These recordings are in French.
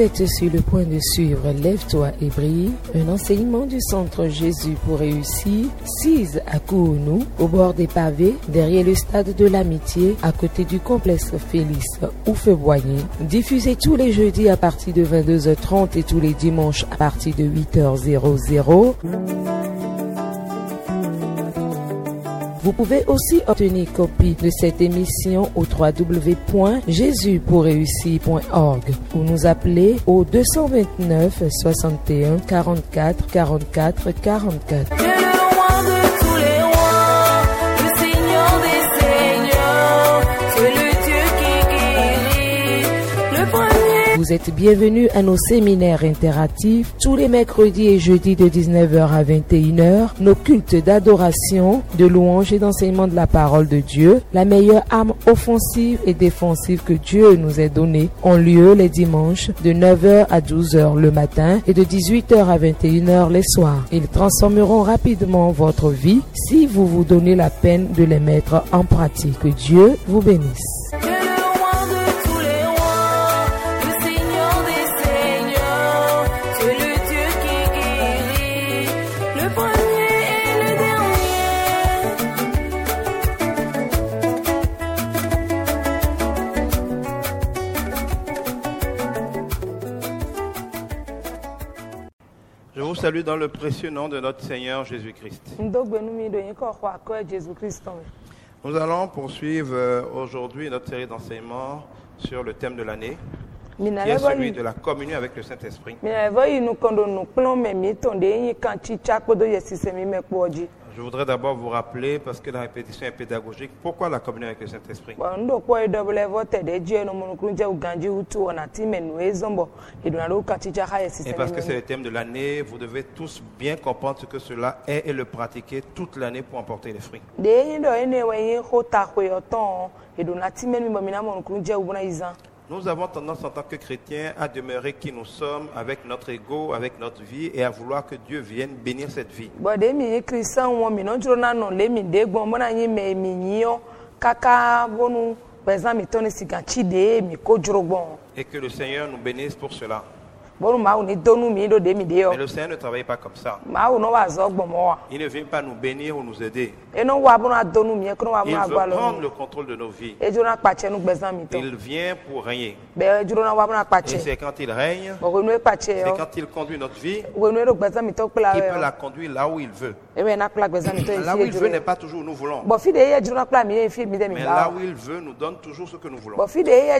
êtes sur le point de suivre Lève-toi et brille, un enseignement du Centre Jésus pour réussir, 6 à Kounou, au bord des pavés, derrière le stade de l'Amitié, à côté du complexe Félix Houphouët-Boigny, diffusé tous les jeudis à partir de 22h30 et tous les dimanches à partir de 8h00. Vous pouvez aussi obtenir copie de cette émission au www.jesuspourréussir.org ou nous appeler au 229 61 44 44 44. Vous êtes bienvenus à nos séminaires interactifs tous les mercredis et jeudis de 19h à 21h, nos cultes d'adoration, de louange et d'enseignement de la parole de Dieu, la meilleure arme offensive et défensive que Dieu nous ait donnée, ont lieu les dimanches de 9h à 12h le matin et de 18h à 21h les soirs. Ils transformeront rapidement votre vie si vous vous donnez la peine de les mettre en pratique. Que Dieu vous bénisse. Je vous salue dans le précieux nom de notre Seigneur Jésus-Christ. Nous allons poursuivre aujourd'hui notre série d'enseignements sur le thème de l'année, qui est celui de la communion avec le Saint-Esprit. Je voudrais d'abord vous rappeler, parce que la répétition est pédagogique, pourquoi la communion avec le Saint-Esprit. Et parce que c'est le thème de l'année, vous devez tous bien comprendre ce que cela est et le pratiquer toute l'année pour emporter les fruits. Nous avons tendance en tant que chrétiens à demeurer qui nous sommes avec notre ego, avec notre vie et à vouloir que Dieu vienne bénir cette vie. Et que le Seigneur nous bénisse pour cela. Mais le Seigneur ne travaille pas comme ça. Il ne vient pas nous bénir ou nous aider. Il veut prendre le contrôle de nos vies. Il vient pour régner. Et c'est quand il règne, c'est quand il conduit notre vie, il peut la conduire là où il veut. Là où il veut n'est pas toujours où nous voulons. Mais là où il veut nous donne toujours ce que nous voulons.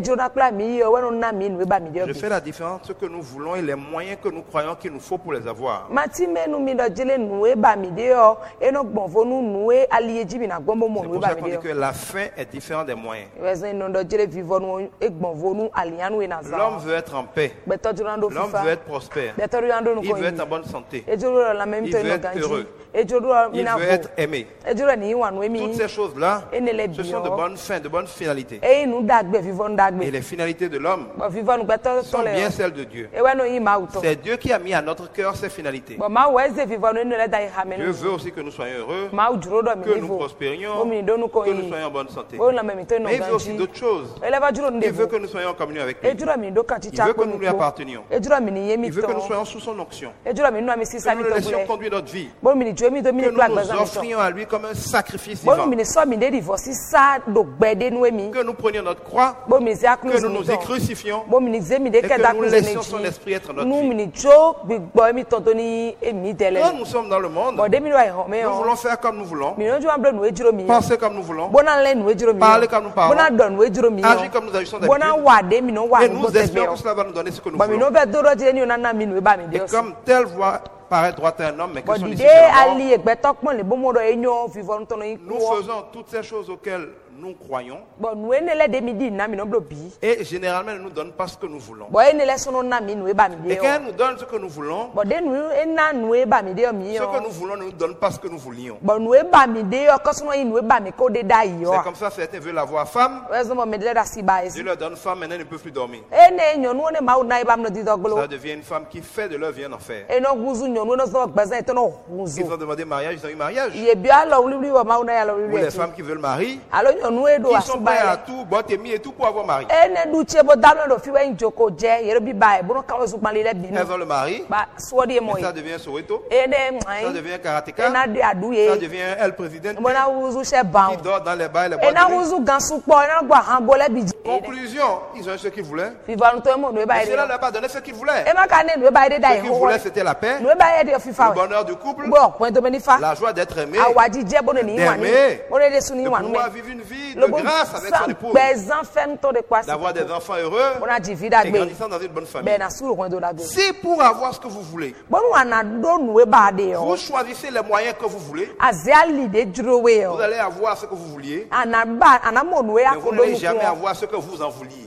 Je fais la différence entre ce que nous voulons et les moyens que nous croyons qu'il nous faut pour les avoir. C'est pour ça qu'on dit que la fin est différente des moyens. L'homme veut être en paix. L'homme veut être prospère. Il veut être en bonne santé. Il veut être heureux. Il veut être aimé. Toutes ces choses-là, ce sont de bonnes fins, de bonnes finalités. Et les finalités de l'homme sont bien celles de Dieu. C'est Dieu qui a mis à notre cœur ces finalités. Dieu veut aussi que nous soyons heureux, que nous prospérions, que nous soyons en bonne santé. Mais il veut aussi d'autres choses. Il veut que nous soyons en communion avec lui. Il veut que nous lui appartenions. Il veut que nous soyons sous son onction. Que nous le laissions conduire notre vie. Que nous nous offrions à lui comme un sacrifice vivant. Que nous prenions notre croix, que nous nous y crucifions et que nous laissions son esprit être notre vie. Quand nous sommes dans le monde, nous voulons faire comme nous voulons, penser comme nous voulons, parler comme nous parlons, agir comme nous agissons d'habitude. Et nous espérons que cela va nous donner ce que nous voulons. Et comme telle voie paraît droite à un homme, mais que son issue est la mort, nous faisons toutes ces choses auxquelles nous croyons. Et généralement, elle ne nous donne pas ce que nous voulons. Et quand elle nous donne ce que nous voulons, ce que nous voulons ne nous donne pas ce que nous voulions. C'est comme ça, certains veulent avoir femme. Dieu leur donne femme, maintenant ils ne peuvent plus dormir. Ça devient une femme qui fait de leur vie un enfer. Ils ont demandé mariage, ils ont eu mariage. Ou les femmes qui veulent marier, Ils sont prêts à tout, botemi et tout pour avoir mari. Elles ont le mari, et ça devient Soweto, ça devient Karateka, ça devient elle présidente, qui dort dans les bars et les boîtes de nuit. Conclusion, ils ont eu ce qu'ils voulaient. Et cela ne leur a pas donné ce qu'ils voulaient. Ce qu'ils voulaient, c'était la paix, le bonheur du couple, la joie d'être aimé, d'aimer, de pouvoir vivre une vie de grâce avec son épouse, d'avoir des enfants heureux et grandissant dans une bonne famille. Si pour avoir ce que vous voulez, vous choisissez les moyens que vous voulez, vous allez avoir ce que vous vouliez, mais vous n'allez jamais avoir ce que vous en vouliez.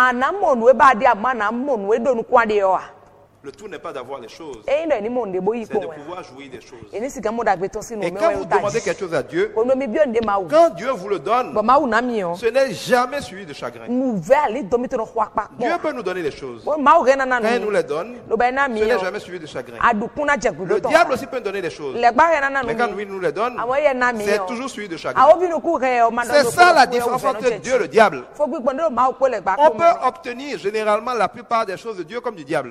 Le tout n'est pas d'avoir les choses, c'est de pouvoir jouir des choses. Et quand vous demandez quelque chose à Dieu, quand Dieu vous le donne, ce n'est jamais suivi de chagrin. Dieu peut nous donner les choses. Quand il nous les donne, ce n'est jamais suivi de chagrin. Le diable aussi peut nous donner les choses. Mais quand lui nous les donne, c'est toujours suivi de chagrin. C'est ça la différence entre Dieu et le diable. On peut obtenir généralement la plupart des choses de Dieu comme du diable.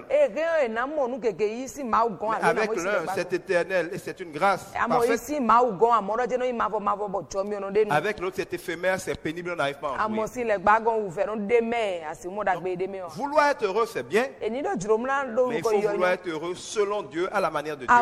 Avec l'un, c'est éternel et c'est une grâce parfaite. Avec l'autre, c'est éphémère, c'est pénible, on n'arrive pas à en jouir. Vouloir être heureux, c'est bien, mais il faut vouloir être heureux selon Dieu, à la manière de Dieu.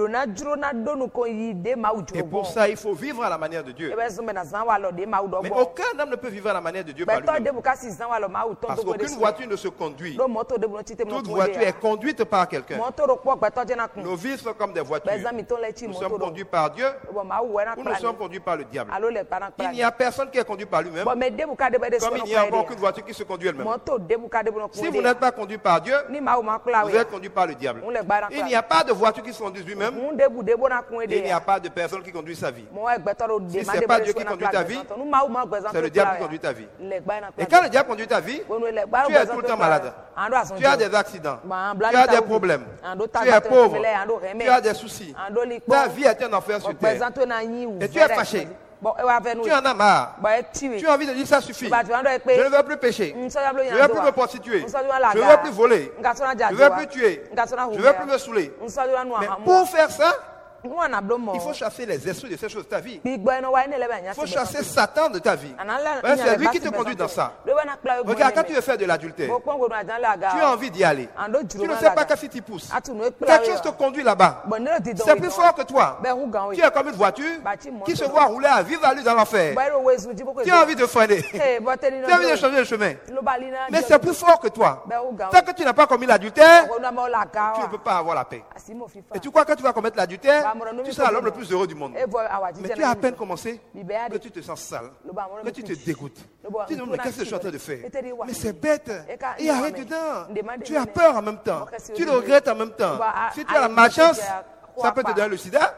Et pour ça, il faut vivre à la manière de Dieu. Mais aucun homme ne peut vivre à la manière de Dieu par lui-même. Parce qu'aucune voiture ne se conduit. Toute voiture est conduite par quelqu'un. Nos vies sont comme des voitures. Nous sommes conduits par Dieu ou nous sommes conduits par le diable. Il n'y a personne qui est conduit par lui-même, comme il n'y a encore aucune voiture qui se conduit elle-même. Si vous n'êtes pas conduit par Dieu, vous êtes conduit par le diable. Il n'y a pas de voiture qui se conduise lui-même. Il n'y a pas de personne qui conduit sa vie. Si ce n'est pas Dieu qui conduit ta vie, c'est le diable qui conduit ta vie. Et quand le diable conduit ta vie, tu es tout le temps malade. Tu as des accidents. Tu as des problèmes. Tu es pauvre. Tu as des soucis. Ta vie est un enfer sur terre. Et tu es fâché. Tu en as marre. Tu as envie de dire ça suffit. Je ne veux plus pécher. Je ne veux plus me prostituer. Je ne veux plus voler. Je ne veux plus tuer. Je ne veux plus me saouler. Mais pour faire ça, il faut chasser les esprits de ces choses de ta vie. Il faut chasser Satan de ta vie. C'est lui qui te conduit dans ça. Regarde, quand tu veux faire de l'adultère, tu as envie d'y aller. Tu ne sais pas qu'est-ce qui t'y pousse. Quelque chose te conduit là-bas. C'est plus fort que toi. Tu es comme une voiture qui se voit rouler à vive allure dans l'enfer. Tu as envie de freiner. Tu as envie de changer de chemin. Mais c'est plus fort que toi. Tant que tu n'as pas commis l'adultère, tu ne peux pas avoir la paix. Et tu crois que tu vas commettre l'adultère, tu seras l'homme le plus heureux du monde. Mais tu as à peine commencé que tu te sens sale, que tu te dégoûtes. Tu te demandes, mais qu'est-ce que je suis en train de faire? Mais c'est bête. Et arrête dedans. Tu as peur en même temps. Tu le regrettes en même temps. Si tu as la malchance, ça peut te donner le sida.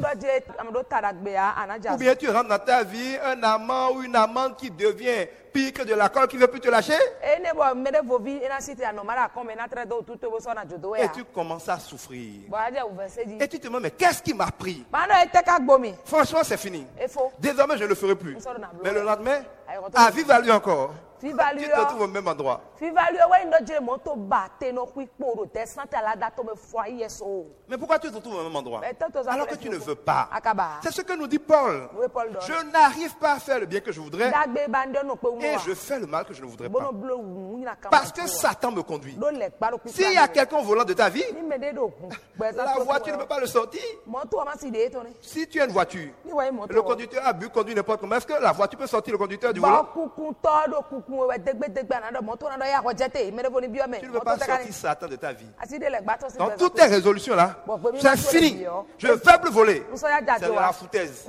Ou bien tu rentres dans ta vie un amant ou une amante qui devient pire que de la colle qui ne veut plus te lâcher. Et tu commences à souffrir. Et tu te demandes, mais qu'est-ce qui m'a pris? Franchement, c'est fini. Désormais, je ne le ferai plus. Mais le lendemain, à vive à lui encore. Tu te retrouves au même endroit. Mais pourquoi tu te retrouves au même endroit alors que tu ne veux pas? C'est ce que nous dit Paul. Je n'arrive pas à faire le bien que je voudrais et je fais le mal que je ne voudrais pas. Parce que Satan me conduit. S'il y a quelqu'un au volant de ta vie, la voiture ne peut pas le sortir. Si tu as une voiture, le conducteur a bu, conduit n'importe comment, est-ce que la voiture peut sortir le conducteur du volant? Tu ne veux pas sortir Satan de ta vie. Donc toutes tes résolutions là, c'est fini. Je ne veux plus voler. C'est de la foutaise.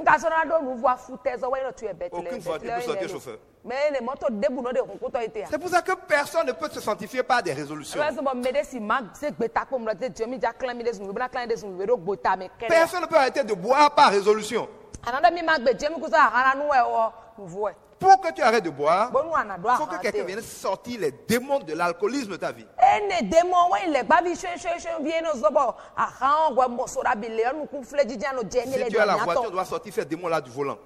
Aucune voiture ne peut sortir chauffeur. C'est pour ça que personne ne peut se sanctifier par des résolutions. Personne ne peut arrêter de boire par résolution. pour que tu arrêtes de boire, il faut que quelqu'un vienne sortir les démons de l'alcoolisme de ta vie. Si tu as la voiture, tu dois sortir ces démons-là du volant.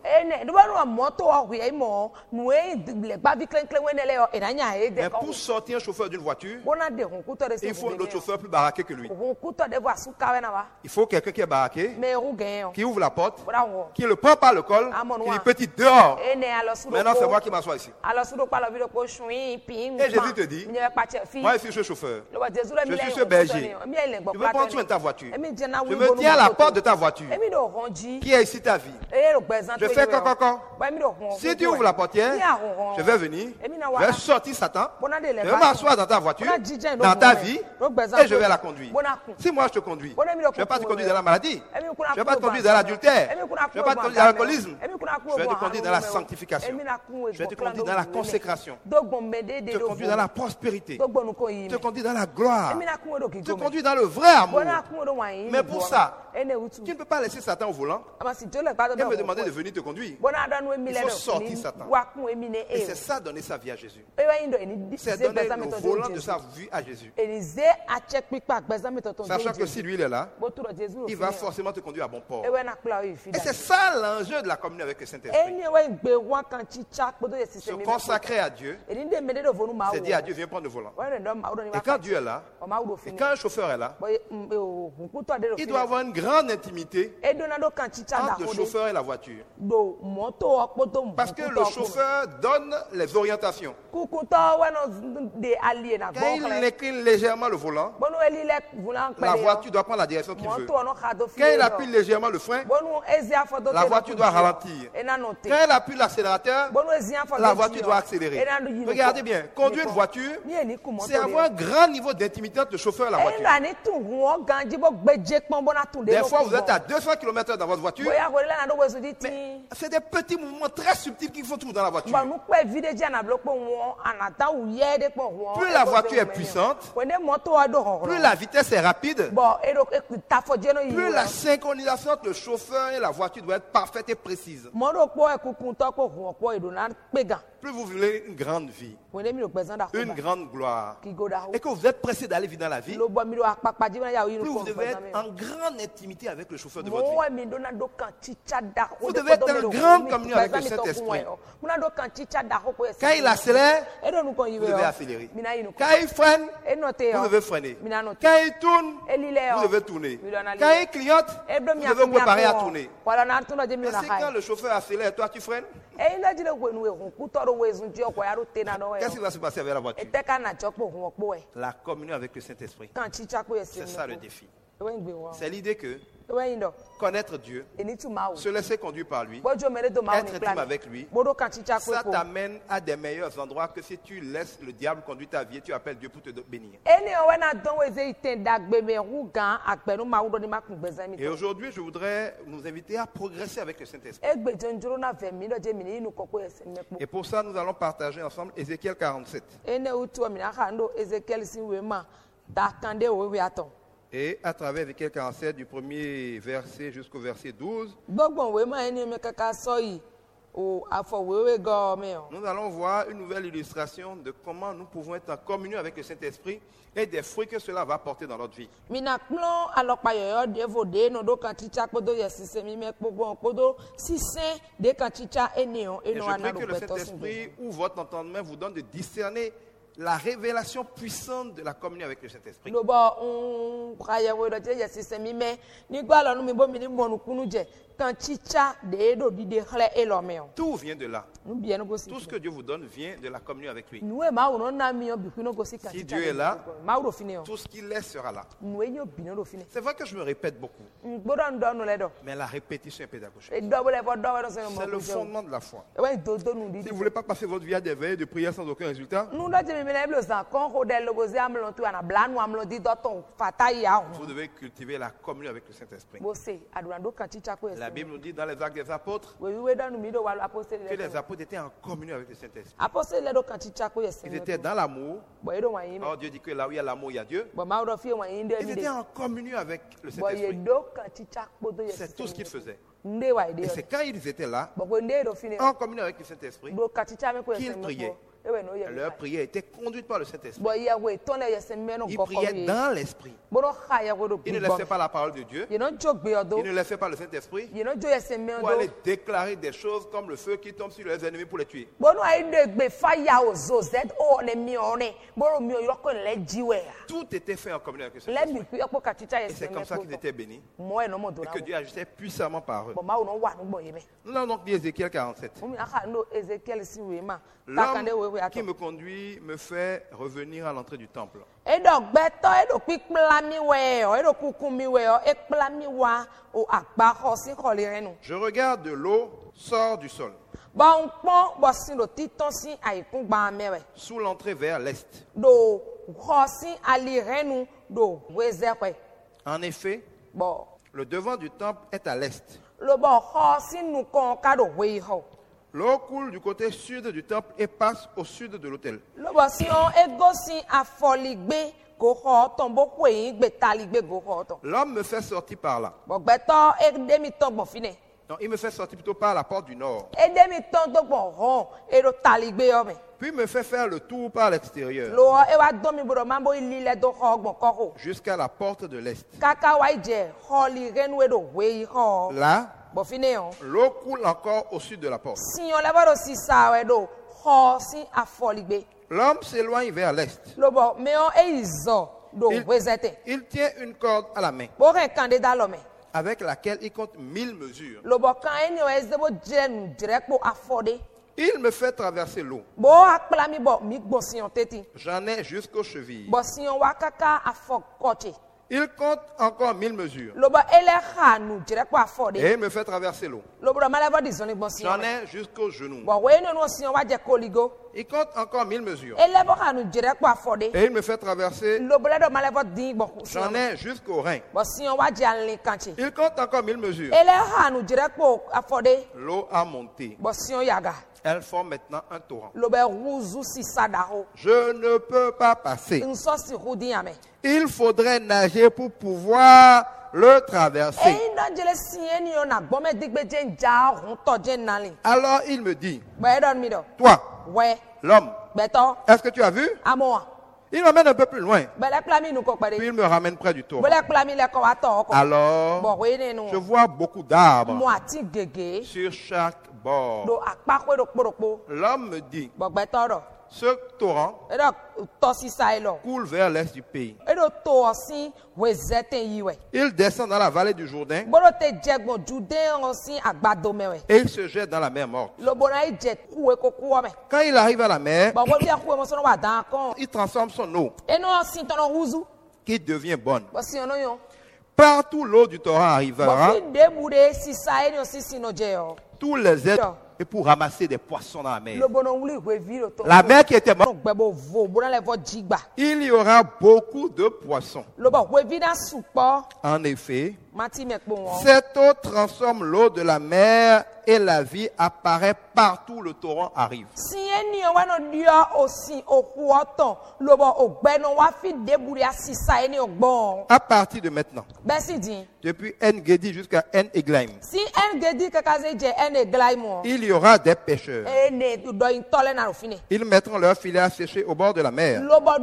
Mais pour sortir un chauffeur d'une voiture, il faut un autre chauffeur plus baraqué que lui. Il faut quelqu'un qui est baraqué, qui ouvre la porte, qui le prend par le col, qui dit petit dehors. Maintenant c'est moi qui m'assois ici. Et Jésus te dit, moi je suis ce chauffeur, je suis ce berger. Je veux prendre soin de ta voiture. Je me tiens à la porte de ta voiture, qui est ici ta vie. Je fais quand. Si tu ouvres la portière, je vais venir, je vais sortir Satan, je vais m'asseoir dans ta voiture, dans ta vie, et je vais la conduire. Si moi je te conduis, je ne vais pas te conduire dans la maladie, je ne vais pas te conduire dans l'adultère, je ne vais pas te conduire dans l'alcoolisme, je vais te conduire dans la sanctification, je vais te conduire dans la consécration, te conduire dans la prospérité, te conduire dans la gloire, te conduire dans le vrai amour. Mais pour ça, tu ne peux pas laisser Satan au volant et me demander de venir te conduire. Il faut sortir Satan. Et c'est ça, donner sa vie à Jésus. C'est donner le volant de sa vie à Jésus. Sachant que si lui il est là, il va forcément te conduire à bon port. Et c'est ça l'enjeu de la communion avec le Saint-Esprit. Se consacrer à Dieu, c'est dire à Dieu, viens prendre le volant. Et quand Dieu est là, et quand un chauffeur est là, il doit avoir une grande intimité entre le chauffeur et la voiture. Parce que le chauffeur donne les orientations. Quand il incline légèrement le volant, la voiture doit prendre la direction qu'il veut. Quand il appuie légèrement le frein, la voiture doit ralentir. Quand il appuie l'accélérateur, la voiture doit accélérer. Regardez bien, conduire une voiture, c'est avoir un grand niveau d'intimité entre le chauffeur et la voiture. Des fois, vous êtes à 200 km dans votre voiture, mais c'est des petits mouvements très subtils qu'il faut trouver dans la voiture. Plus la voiture est puissante, plus la vitesse est rapide, plus la synchronisation entre le chauffeur et la voiture doit être parfaite et précise. Plus vous voulez une grande vie, une grande gloire, et que vous êtes pressé d'aller vite dans la vie, plus vous devez être en grande intimité avec le chauffeur de votre vie. Vous devez être en grande communion avec le Saint-Esprit. Quand il accélère, vous devez accélérer. Quand il freine, vous devez freiner. Quand il tourne, vous devez tourner. Quand il clignote, vous devez vous préparer à tourner. Mais c'est quand le chauffeur accélère, toi tu freines. Qu'est-ce qui va se passer avec la voiture? La communion avec le Saint-Esprit. C'est ça le défi. C'est l'idée que connaître Dieu, se laisser conduire par lui, être intime avec lui, ça t'amène à des meilleurs endroits que si tu laisses le diable conduire ta vie et tu appelles Dieu pour te bénir. Et aujourd'hui, je voudrais nous inviter à progresser avec le Saint-Esprit. Et pour ça, nous allons partager ensemble Ézéchiel 47. Et à travers Ézéchiel 47, du premier verset jusqu'au verset 12, nous allons voir une nouvelle illustration de comment nous pouvons être en communion avec le Saint-Esprit et des fruits que cela va porter dans notre vie. Et je prie que le Saint-Esprit ouvre votre entendement, vous donne de discerner la révélation puissante de la communion avec le Saint-Esprit. Tout vient de là. Tout ce que Dieu vous donne vient de la communion avec lui. Si Dieu est là, tout ce qu'il est sera là. C'est vrai que je me répète beaucoup, mais la répétition est pédagogique. C'est le fondement de la foi. Si vous ne voulez pas passer votre vie à des veilles de prière sans aucun résultat, Vous devez cultiver la communion avec le Saint-Esprit. La Bible nous dit dans les Actes des Apôtres que les apôtres étaient en communion avec le Saint-Esprit. Ils étaient dans l'amour. Alors Dieu dit que là où il y a l'amour, il y a Dieu. Ils étaient en communion avec le Saint-Esprit. C'est tout ce qu'ils faisaient. Et c'est quand ils étaient là, en communion avec le Saint-Esprit, qu'ils priaient. Leur prière était conduite par le Saint-Esprit. Ils priaient dans l'Esprit. Ils ne laissaient pas la parole de Dieu. Ils ne laissaient pas le Saint-Esprit pour aller déclarer des choses comme le feu qui tombe sur les ennemis pour les tuer. Tout était fait en communion avec le Saint-Esprit. Et c'est comme ça qu'ils étaient bénis. Et que Dieu agissait puissamment par eux. Nous avons donc dit Ézéchiel 47. L'homme qui me conduit me fait revenir à l'entrée du temple. Je regarde de l'eau sort du sol. Sous l'entrée vers l'est. En effet, le devant du temple est à l'est. L'eau coule du côté sud du temple et passe au sud de l'autel. L'homme me fait sortir par là. Non, il me fait sortir plutôt par la porte du nord. Puis il me fait faire le tour par l'extérieur jusqu'à la porte de l'est. Là, l'eau coule encore au sud de la porte. L'homme s'éloigne vers l'est. Il tient une corde à la main avec laquelle il compte 1000 mesures. Il me fait traverser l'eau. J'en ai jusqu'aux chevilles. Il compte encore 1000 mesures. Et il me fait traverser l'eau. J'en ai jusqu'aux genoux. Il compte encore 1000 mesures. Et il me fait traverser. J'en ai jusqu'au rein. Il compte encore 1000 mesures. L'eau a monté. Elle forme maintenant un torrent. Je ne peux pas passer. Il faudrait nager pour pouvoir le traverser. Alors il me dit, toi, l'homme, est-ce que tu as vu? Il m'amène un peu plus loin. Puis il me ramène près du torrent. Alors, je vois beaucoup d'arbres sur chaque bord. L'homme me dit, ce torrent coule vers l'est du pays. Il descend dans la vallée du Jourdain et il se jette dans la mer morte. Quand il arrive à la mer, il transforme son eau qui devient bonne. Partout l'eau du torrent arrivera, tous les êtres et pour ramasser des poissons dans la mer. La mer qui était morte, il y aura beaucoup de poissons. En effet, cette eau transforme l'eau de la mer et la vie apparaît partout où le torrent arrive. À partir de maintenant, depuis En-Gedi jusqu'à En-Eglaim, il y aura des pêcheurs. Ils mettront leurs filets à sécher au bord de la mer.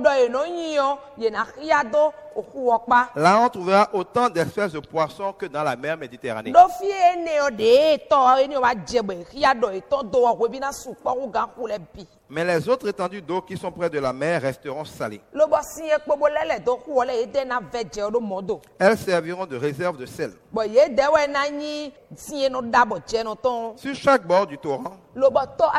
Là, on trouvera autant d'espèces de poissons que dans la mer Méditerranée. Mais les autres étendues d'eau qui sont près de la mer resteront salées. Elles serviront de réserve de sel. Sur chaque bord du torrent,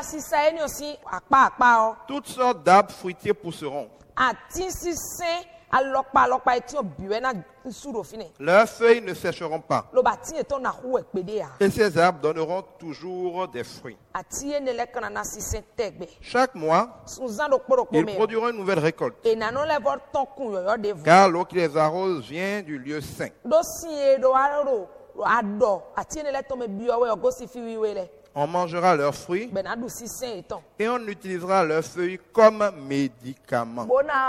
toutes sortes d'arbres fruitiers pousseront. Leurs feuilles ne sécheront pas. Et ces arbres donneront toujours des fruits. Chaque mois, ils produiront une nouvelle récolte. Car l'eau qui les arrose vient du lieu saint. On mangera leurs fruits et on utilisera leurs feuilles comme médicaments.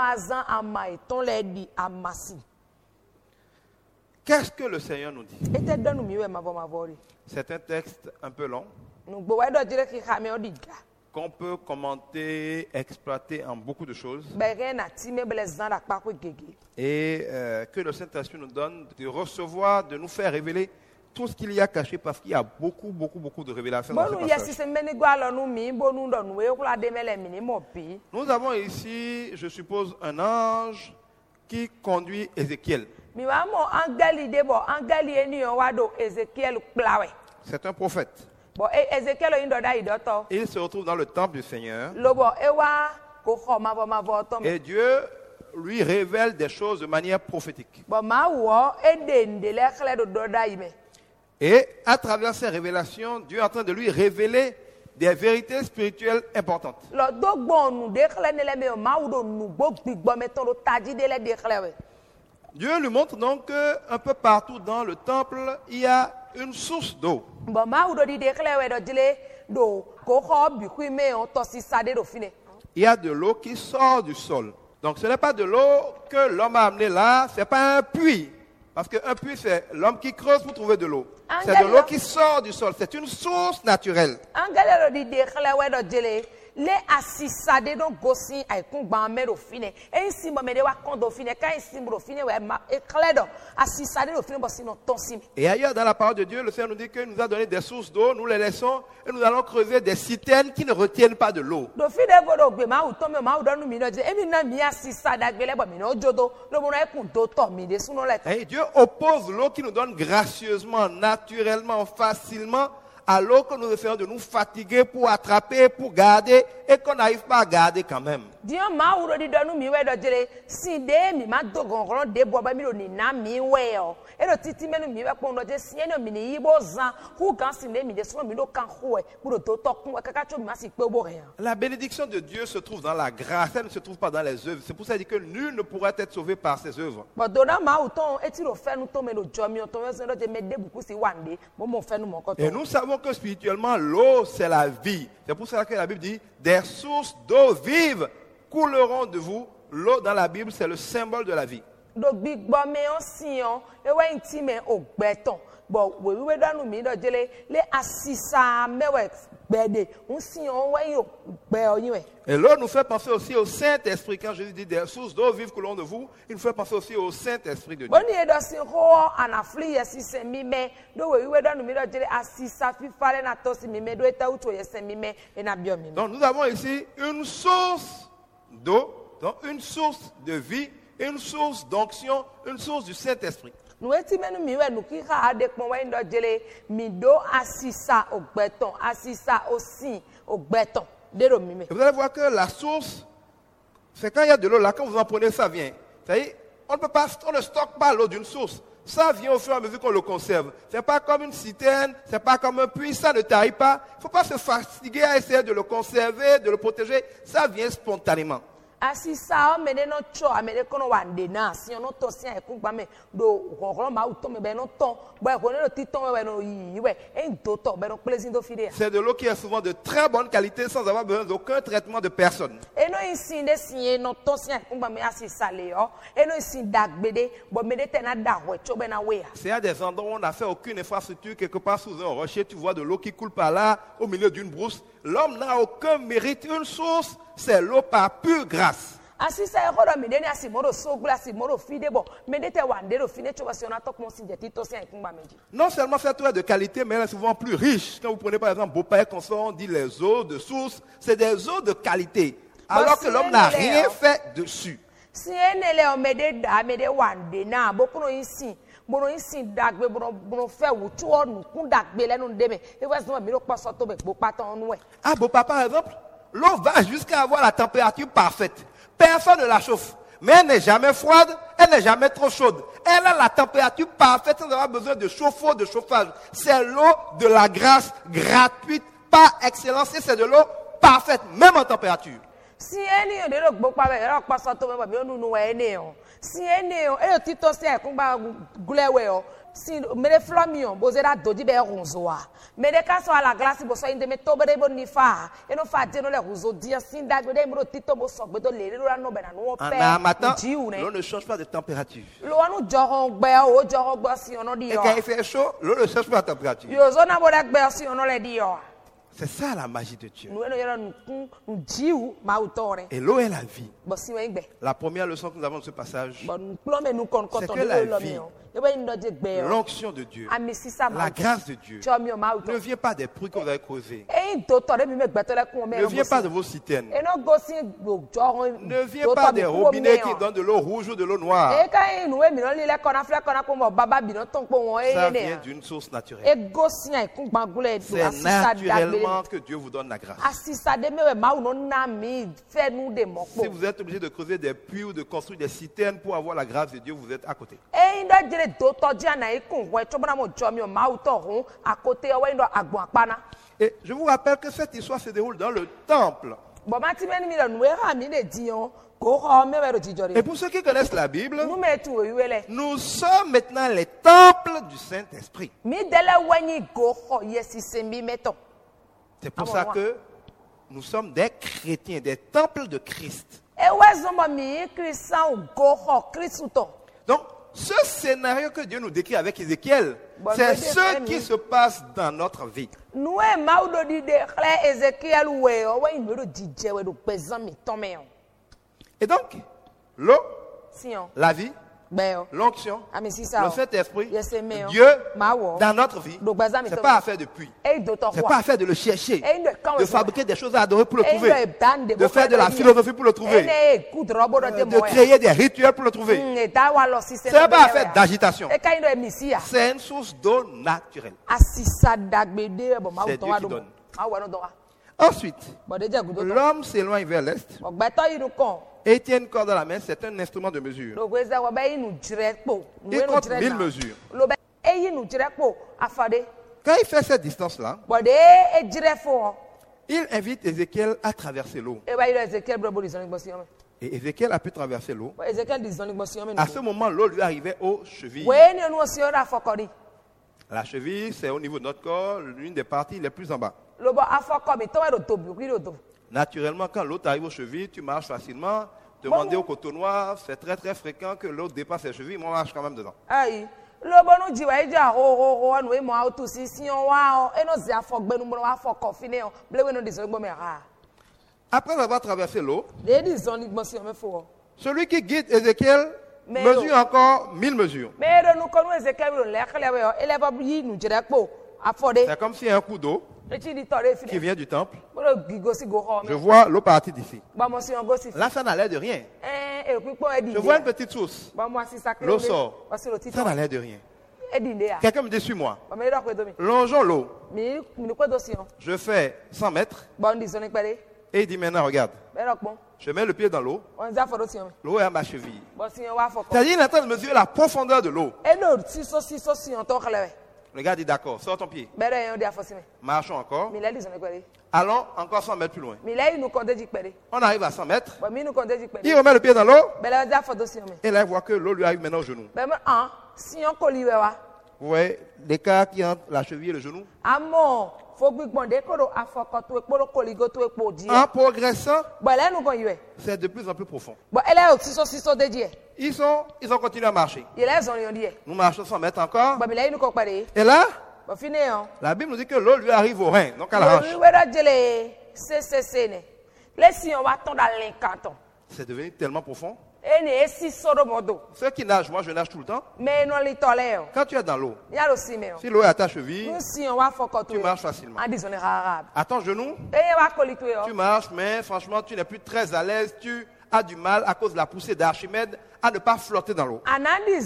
Qu'est-ce que le Seigneur nous dit? C'est un texte un peu long qu'on peut commenter, exploiter en beaucoup de choses. Et que le Saint-Esprit nous donne de recevoir, de nous faire révéler tout ce qu'il y a caché, parce qu'il y a beaucoup de révélations dans ce passage. Nous avons ici, je suppose, un ange qui conduit Ézéchiel. C'est un prophète. Il se retrouve dans le temple du Seigneur. Et Dieu lui révèle des choses de manière prophétique. Et à travers ces révélations, Dieu est en train de lui révéler des vérités spirituelles importantes. Dieu lui montre donc qu'un peu partout dans le temple, il y a une source d'eau. Il y a de l'eau qui sort du sol. Donc ce n'est pas de l'eau que l'homme a amenée là, ce n'est pas un puits. Parce qu'un puits, c'est l'homme qui creuse pour trouver de l'eau. C'est de l'eau qui sort du sol. C'est une source naturelle. Et ailleurs dans la parole de Dieu, le Seigneur nous dit qu'il nous a donné des sources d'eau, nous les laissons et nous allons creuser des citernes qui ne retiennent pas de l'eau. Et Dieu oppose l'eau qui nous donne gracieusement, naturellement, facilement, à l'eau que nous essayons de nous fatiguer pour attraper, pour garder, et qu'on n'arrive pas à garder quand même. La bénédiction de Dieu se trouve dans la grâce, elle ne se trouve pas dans les œuvres. C'est pour ça qu'il dit que nul ne pourra être sauvé par ses œuvres. Et nous savons que spirituellement, l'eau, c'est la vie. C'est pour ça que la Bible dit, des sources d'eau vive couleront de vous. L'eau dans la Bible, c'est le symbole de la vie. Et l'eau nous fait penser aussi au Saint-Esprit. Quand Jésus dit des sources d'eau vive couleront de vous, il nous fait penser aussi au Saint-Esprit de Dieu. Donc nous avons ici une source d'eau, donc une source de vie, une source d'onction, une source du Saint-Esprit. Et vous allez voir que la source, c'est quand il y a de l'eau là, quand vous en prenez, ça vient. C'est-à-dire, on ne stocke pas l'eau d'une source. Ça vient au fur et à mesure qu'on le conserve. Ce n'est pas comme une citerne, ce n'est pas comme un puits, ça ne taille pas. Il ne faut pas se fatiguer à essayer de le conserver, de le protéger. Ça vient spontanément. C'est de l'eau qui est souvent de très bonne qualité sans avoir besoin d'aucun traitement de personne. C'est à des endroits où on n'a fait aucune infrastructure, quelque part sous un rocher, tu vois de l'eau qui coule par là, au milieu d'une brousse. L'homme n'a aucun mérite. Une source, c'est l'eau par pure grâce. Non seulement cette eau est de qualité, mais elle est souvent plus riche. Quand vous prenez par exemple Beaupère Consort, on dit les eaux de source, c'est des eaux de qualité, alors que l'homme n'a rien fait dessus. À Beaupère par exemple, l'eau va jusqu'à avoir la température parfaite. Personne ne la chauffe. Mais elle n'est jamais froide, elle n'est jamais trop chaude. Elle a la température parfaite sans avoir besoin de chauffe-eau, de chauffage. C'est l'eau de la grâce gratuite, par excellence, et c'est de l'eau parfaite, même en température. Si elle est si me flamion bozera dodi be ronzoa me de ka so ala glace bo so inde me to be bo ni fa e no fa de no le ronzo dia sin da gbe de mo tito bo so gbe do le ro no be na no pe l'eau ne change pas de température. Lo anu joron gbe o joron gbe si ono di yo. Et quand il fait chaud, l'eau ne change pas de température. Yo zo na bo de gbe si ono le di yo. C'est ça la magie de Dieu. Et l'eau est la vie. La première leçon que nous avons de ce passage, c'est que la vie, l'onction de Dieu, la grâce de Dieu, ne vient pas des bruits que vous avez causés. Ne vient pas de vos citernes. Ne vient pas des robinets qui donnent de l'eau rouge ou de l'eau noire. Ça vient d'une source naturelle. C'est naturellement que Dieu vous donne la grâce. Si vous êtes obligé de creuser des puits ou de construire des citernes pour avoir la grâce de Dieu, vous êtes à côté. Et je vous rappelle que cette histoire se déroule dans le temple. Et pour ceux qui connaissent la Bible, nous sommes maintenant les temples du Saint-Esprit. C'est pour ça que nous sommes des chrétiens, des temples de Christ. Donc, ce scénario que Dieu nous décrit avec Ézéchiel, c'est ce qui se passe dans notre vie. Et donc, l'eau, la vie, l'onction, le Saint-Esprit, Dieu dans notre vie, ce n'est pas affaire de puits. Ce n'est pas affaire de le chercher, de fabriquer des choses à adorer pour le trouver, de faire de la philosophie pour le trouver, de créer des rituels pour le trouver. Ce n'est pas affaire d'agitation. C'est une source d'eau naturelle. C'est Dieu qui donne. Ensuite, l'homme s'éloigne vers l'est et tient une corde dans la main, c'est un instrument de mesure. Il compte 1000 mesures. Quand il fait cette distance-là, il invite Ézéchiel à traverser l'eau. Et Ézéchiel a pu traverser l'eau. À ce moment, l'eau lui arrivait aux chevilles. La cheville, c'est au niveau de notre corps, l'une des parties les plus en bas. Naturellement, quand l'eau arrive aux chevilles, tu marches facilement. Demander au cotonnoir, c'est très très fréquent que l'eau dépasse les chevilles. Moi, je marche quand même dedans. Après avoir traversé l'eau, celui qui guide Ézéchiel mesure encore 1000 mesures. C'est comme s'il y a un coup d'eau qui vient du temple. Je vois l'eau partir d'ici. Là, ça n'a l'air de rien. Je vois une petite source. L'eau sort. Ça n'a l'air de rien. Quelqu'un me dit, suis-moi. Longeons l'eau. Je fais 100 mètres. Et il dit maintenant, regarde. Je mets le pied dans l'eau. L'eau est à ma cheville. C'est-à-dire, il est en train de mesurer la profondeur de l'eau. Le gars dit d'accord, sors ton pied. Marchons encore. Allons encore 100 mètres plus loin. On arrive à 100 mètres. Il remet le pied dans l'eau. Et là, il voit que l'eau lui arrive maintenant au genou. Vous voyez l'écart qui entre la cheville et le genou? En progressant, c'est de plus en plus profond. Ils ont continué à marcher. Nous marchons 100 mètres encore. Et là, la Bible nous dit que l'eau lui arrive au rein, donc à la hanche. C'est devenu tellement profond. Ceux qui nagent, moi je nage tout le temps. Quand tu es dans l'eau, si l'eau est à ta cheville, tu marches facilement. À ton genou, tu marches, mais franchement tu n'es plus très à l'aise. Tu as du mal à cause de la poussée d'Archimède à ne pas flotter dans l'eau. Quand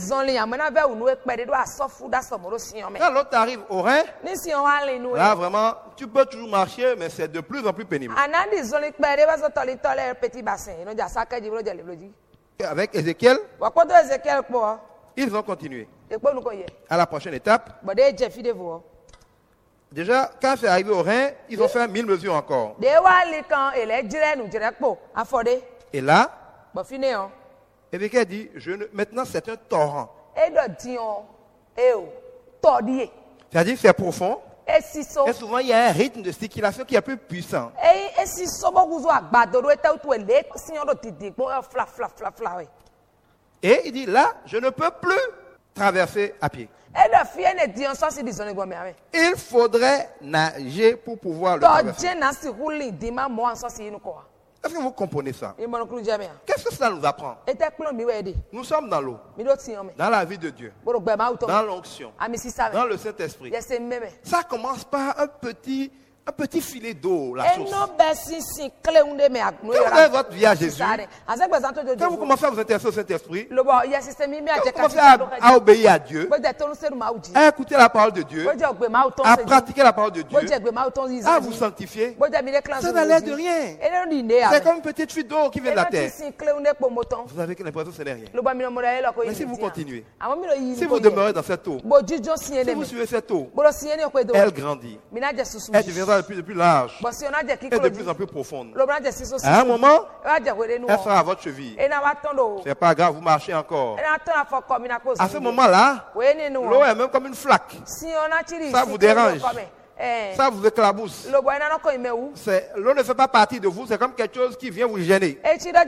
l'eau t'arrive au rein, là vraiment, tu peux toujours marcher, mais c'est de plus en plus pénible. avec Ézéchiel, ils ont continué. À la prochaine étape, déjà, quand c'est arrivé au Rhin, ils ont fait 1000 mesures encore. Et là, Ézéchiel dit, maintenant c'est un torrent. C'est-à-dire c'est profond. Et souvent, il y a un rythme de circulation qui est plus puissant. Et il dit, là, je ne peux plus traverser à pied. Il faudrait nager pour pouvoir le traverser. Est-ce que vous comprenez ça? Qu'est-ce que ça nous apprend? Nous sommes dans l'eau, dans la vie de Dieu, dans l'onction, dans le Saint-Esprit. Ça commence par un petit filet d'eau, la source. Quand vous avez votre vie à Jésus, quand vous commencez à vous intéresser au Saint-Esprit, quand vous commencez à obéir à Dieu, à écouter la parole de Dieu, à pratiquer la parole de Dieu, à vous sanctifier, ça n'a l'air de rien. C'est comme une petite fuite d'eau qui vient de la terre. Vous avez l'impression que ce n'est rien. Mais si vous continuez, si vous demeurez dans cette eau, si vous suivez cette eau, elle grandit. Elle deviendra de plus en plus large et de plus en plus profonde. À un moment, elle sera à votre cheville. C'est pas grave, vous marchez encore. À ce moment-là, l'eau est même comme une flaque. Ça vous dérange. Ça vous éclabousse. L'eau ne fait pas partie de vous, c'est comme quelque chose qui vient vous gêner. Mais si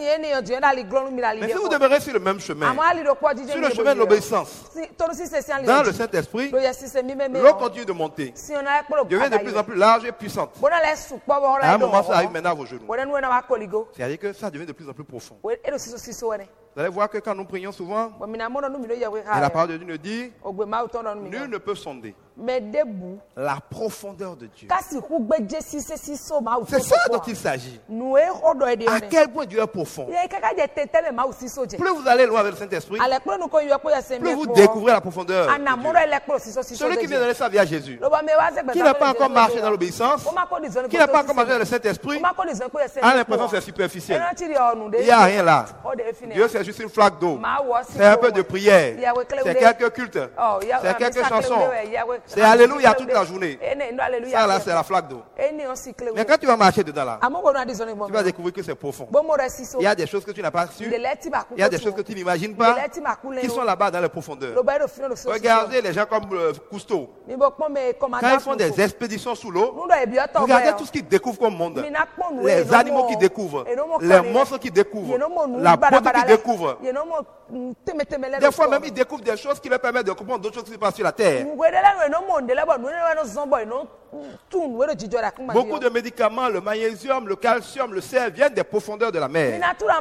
vous demeurez sur le même chemin, sur le chemin de l'obéissance, dans le Saint-Esprit, l'eau continue de monter, devient de plus en plus large et puissante. À un moment, ça arrive maintenant à vos genoux. C'est-à-dire que ça devient de plus en plus profond. Vous allez voir que quand nous prions souvent, et la parole de Dieu nous dit, nul ne peut sonder la profondeur de Dieu. C'est ça dont il s'agit. À quel point Dieu est profond. Plus vous allez loin avec le Saint-Esprit, plus vous découvrez la profondeur de Dieu. Celui qui vient donner sa vie à Jésus, qui n'a pas encore marché dans l'obéissance, qui n'a pas encore marché dans le Saint-Esprit, a l'impression que c'est superficiel. Il n'y a rien là. Dieu, c'est juste une flaque d'eau. C'est un peu de prière. C'est quelques cultes. C'est quelques chansons. C'est Alléluia toute la journée. Ça là, c'est la flaque d'eau. Mais quand tu vas marcher dedans là, tu vas découvrir que c'est profond. Il y a des choses que tu n'as pas su. Il y a des choses que tu n'imagines pas qui sont là-bas dans les profondeurs. Regardez les gens comme Cousteau. Quand ils font des expéditions sous l'eau, regardez tout ce qu'ils découvrent comme monde. Les animaux qu'ils découvrent, les monstres qu'ils découvrent, la beauté qu'ils découvrent. Des fois même, ils découvrent des choses qui leur permettent de comprendre d'autres choses qui se passent sur la terre. Beaucoup de médicaments, le magnésium, le calcium, le sel viennent des profondeurs de la mer.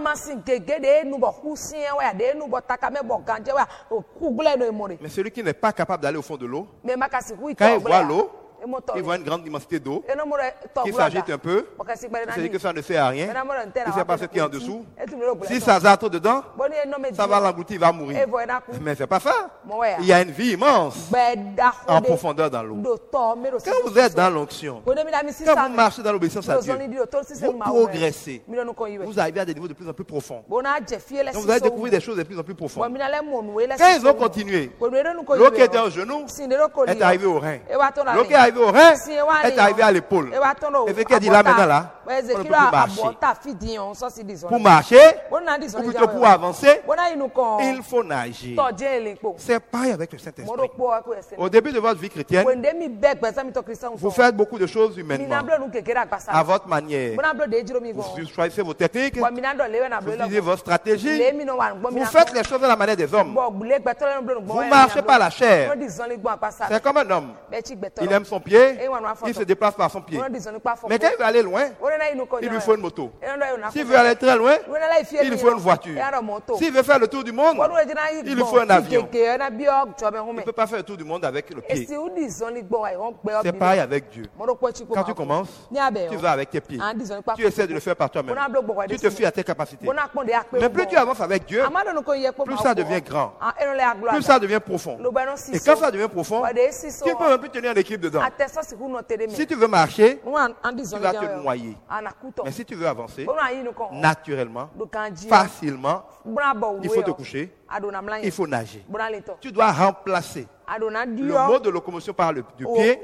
Mais celui qui n'est pas capable d'aller au fond de l'eau, quand il voit l'eau, il voit une grande immensité d'eau qui s'agite un peu. C'est-à-dire que ça ne fait à rien. Il ne sait pas ce qu'il y a en dessous. Si ça zartre dedans, ça va l'engloutir, il va mourir. Mais ce n'est pas ça. Il y a une vie immense en profondeur dans l'eau. Quand vous êtes dans l'onction, quand vous marchez dans l'obéissance à Dieu, vous progressez. Vous arrivez à des niveaux de plus en plus profonds. Donc vous allez découvrir des choses de plus en plus profondes. Quand ils ont continué, l'eau qui était au genou est arrivée au rein. L'eau qui est arrivée au rein est arrivé à l'épaule. Et ce qui a dit là maintenant là, on ne peut plus marcher. Pour marcher, ou plutôt pour avancer, il faut nager. C'est pareil avec le Saint-Esprit. Au début de votre vie chrétienne, vous faites beaucoup de choses humainement, à votre manière. Vous choisissez vos techniques, vous utilisez vos stratégies, vous faites les choses à la manière des hommes. Vous marchez par la chair. C'est comme un homme. Il aime son pied, il se déplace par son pied. Mais quand il veut aller loin, il lui faut une moto. S'il veut aller très loin, il lui faut une voiture. S'il veut faire le tour du monde, il lui faut un avion. Il ne peut pas faire le tour du monde avec le pied. C'est pareil avec Dieu. Quand tu commences, tu vas avec tes pieds. Tu essaies de le faire par toi-même. Tu te fies à tes capacités. Mais plus tu avances avec Dieu, plus ça devient grand. Plus ça devient profond. Et quand ça devient profond, tu peux même plus tenir l'équipe dedans. Si tu veux marcher, tu vas te noyer. Mais si tu veux avancer, naturellement, facilement, il faut te coucher, il faut nager. Tu dois remplacer le mode de locomotion par du pied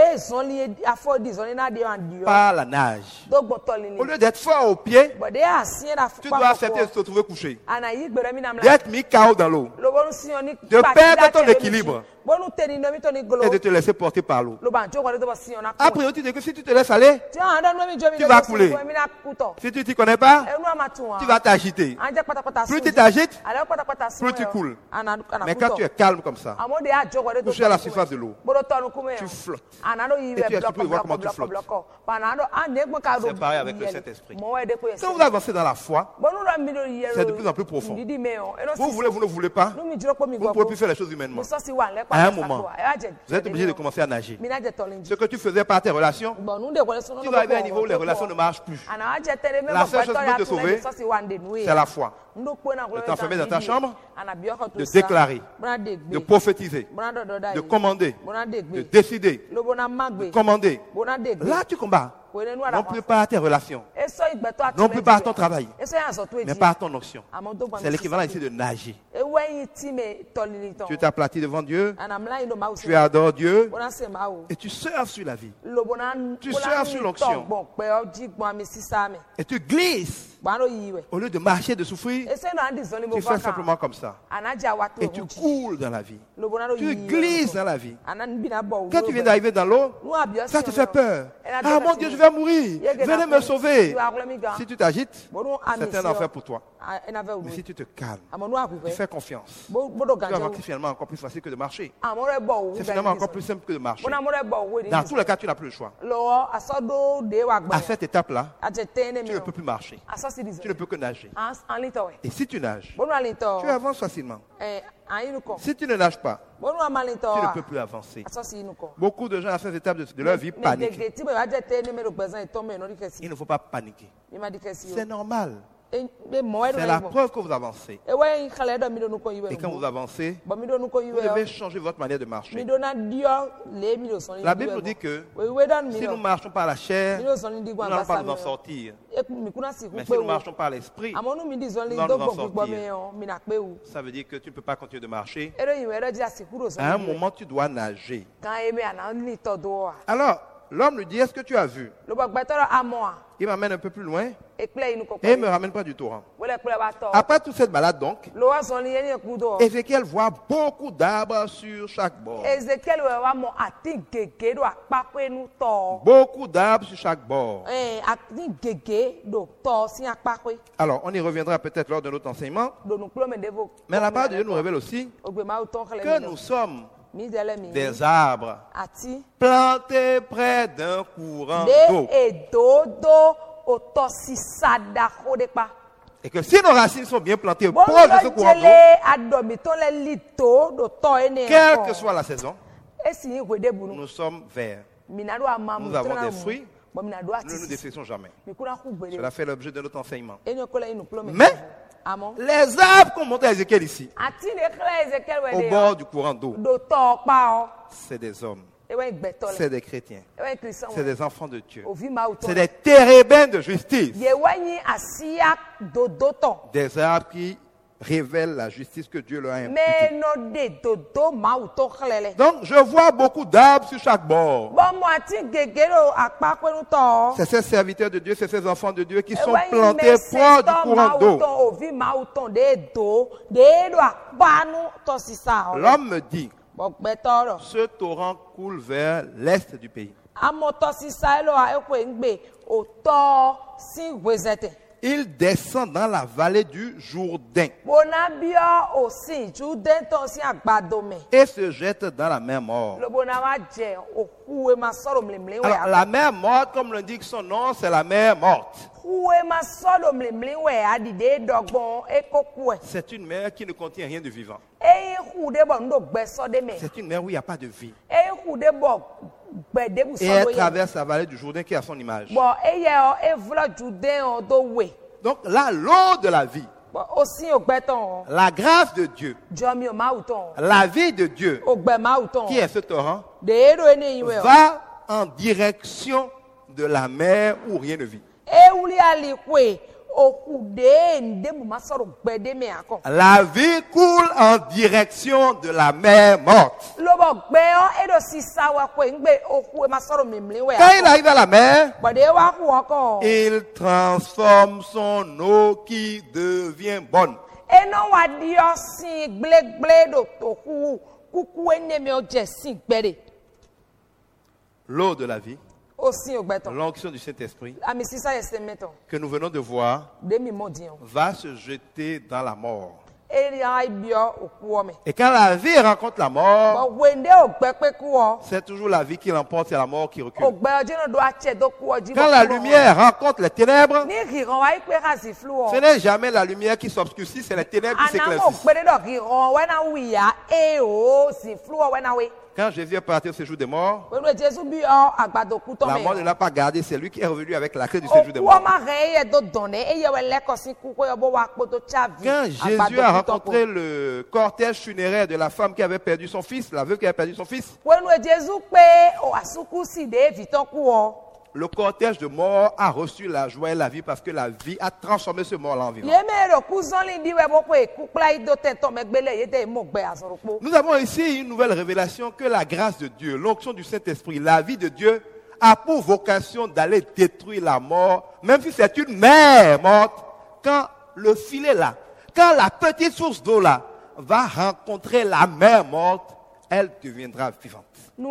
par la nage. Au lieu d'être fort au pied, tu dois accepter de te retrouver couché, d'être mis KO dans l'eau, de perdre ton équilibre et de te laisser porter par l'eau. Après, tu dis que si tu te laisses aller, tu vas couler. Si tu ne t'y connais pas, tu vas t'agiter. Plus tu t'agites, plus tu coules. Mais quand tu es calme comme ça, couché à la surface de l'eau, tu flottes. Et tu es surpris de voir comment tu flottes. C'est pareil avec le Saint-Esprit. Quand vous avancez dans la foi, c'est de plus en plus profond. Vous voulez, vous ne voulez pas, vous ne pouvez plus faire les choses humainement. À un moment, vous êtes obligé de commencer à nager. Ce que tu faisais par tes relations, tu vas arriver à un niveau où les relations ne marchent plus. La seule chose qui peut te sauver, c'est la foi. De t'enfermer dans ta chambre, de déclarer, de prophétiser, de commander, de décider, de commander. Là, tu combats. Non plus par tes relations, non plus par ton travail, mais par ton onction. C'est l'équivalent ici de nager. Tu t'aplatis devant Dieu, tu adores Dieu et tu surfes sur la vie. Tu surfes sur l'onction et tu glisses. Au lieu de marcher, de souffrir, tu fais simplement comme ça. Et tu coules dans la vie. Tu glisses dans la vie. Quand tu viens d'arriver dans l'eau, ça te fait peur. Ah mon Dieu, je vais mourir. Venez me sauver. Si tu t'agites, c'est un enfer pour toi. Mais si tu te calmes, tu fais confiance, tu vas voir que c'est finalement encore plus facile que de marcher. C'est finalement encore plus simple que de marcher. Dans tous les cas, tu n'as plus le choix. À cette étape-là, tu ne peux plus marcher. Tu ne peux que nager. Et si tu nages, tu avances facilement. Si tu ne nages pas, tu ne peux plus avancer. Beaucoup de gens à cette étape de leur vie paniquent. Il ne faut pas paniquer. C'est normal. C'est la preuve que vous avancez. Et quand vous avancez, vous devez changer votre manière de marcher. La Bible nous dit que si nous marchons par la chair, nous n'allons pas nous en sortir. Mais si nous marchons par l'esprit, nous allons nous en sortir. Ça veut dire que tu ne peux pas continuer de marcher. À un moment, tu dois nager. Alors, l'homme lui dit, est-ce que tu as vu? Il m'amène un peu plus loin et il ne me ramène pas du torrent. Après toute cette balade donc, Ézéchiel voit beaucoup d'arbres sur chaque bord. Beaucoup d'arbres sur chaque bord. Alors, on y reviendra peut-être lors de notre enseignement. Mais la parole de Dieu nous révèle aussi que nous sommes des arbres plantés près d'un courant d'eau. Et que si nos racines sont bien plantées proches de ce courant d'eau, quelle que soit la saison, nous sommes verts. Nous avons des fruits, nous ne nous décessons jamais. Cela fait l'objet de notre enseignement. Mais les arbres qu'on montre à Ézéchiel ici, au bord du courant d'eau, c'est des hommes, c'est des chrétiens, c'est des enfants de Dieu, c'est des térébins de justice, des arbres qui révèlent la justice que Dieu leur a imputée. Donc, je vois beaucoup d'arbres sur chaque bord. C'est ces serviteurs de Dieu, c'est ces enfants de Dieu qui sont plantés proches du courant d'eau. L'homme me dit, ce torrent coule vers l'est du pays. Il descend dans la vallée du Jourdain et se jette dans la mer Morte. Alors, la mer Morte, comme l'indique son nom, c'est la mer Morte. C'est une mer qui ne contient rien de vivant. C'est une mer où il n'y a pas de vie. Et elle traverse la vallée du Jourdain qui a son image. Donc là, l'eau de la vie, la grâce de Dieu, la vie de Dieu, qui est ce torrent, va en direction de la mer où rien ne vit. La vie coule en direction de la mer morte. Quand il arrive à la mer, il transforme son eau qui devient bonne. L'eau de la vie, l'onction du Saint-Esprit que nous venons de voir va se jeter dans la mort. Et quand la vie rencontre la mort, c'est toujours la vie qui l'emporte, c'est la mort qui recule. Quand la lumière rencontre les ténèbres, ce n'est jamais la lumière qui s'obscurcit, c'est les ténèbres qui s'éclaircissent. Quand Jésus est parti au séjour des morts, la mort ne l'a pas gardé, c'est lui qui est revenu avec la clé du séjour des morts. Quand Jésus a rencontré le cortège funéraire de la femme qui avait perdu son fils, la veuve qui avait perdu son fils, le cortège de mort a reçu la joie et la vie parce que la vie a transformé ce mort-là en vivant. Nous avons ici une nouvelle révélation que la grâce de Dieu, l'onction du Saint-Esprit, la vie de Dieu a pour vocation d'aller détruire la mort, même si c'est une mer morte, quand le filet là, quand la petite source d'eau là va rencontrer la mer morte, elle deviendra vivante.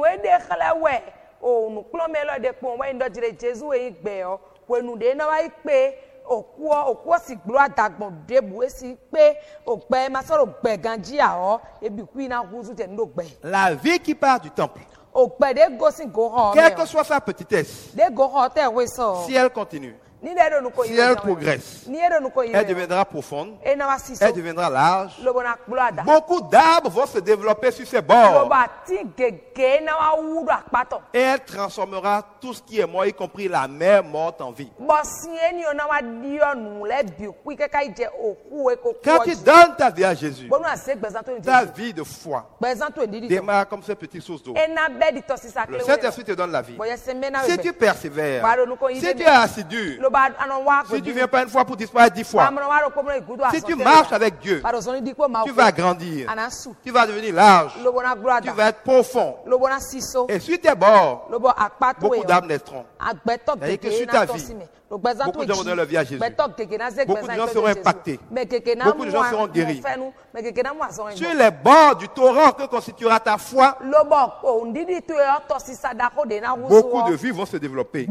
La vie qui part du temple, quelle que soit sa petitesse, si elle continue, si elle progresse, elle deviendra profonde, elle deviendra large. Beaucoup d'arbres vont se développer sur ses bords. Et elle transformera tout ce qui est mort, y compris la mer morte, en vie. Quand tu donnes ta vie à Jésus, ta vie de foi démarre comme cette petite source d'eau. Le Saint-Esprit te donne la vie. Si tu persévères, si tu es assidu, si tu ne viens pas une fois pour disparaître 10 fois, si tu marches avec Dieu, tu vas grandir, tu vas devenir large, tu vas être profond. Et sur tes bords, beaucoup d'arbres naîtront. C'est-à-dire que sur ta vie, beaucoup de gens vont donner leur vie à Jésus. Beaucoup de gens seront impactés. Beaucoup de gens seront guéris. Sur les bords du torrent que constituera ta foi, beaucoup de vies vont se développer.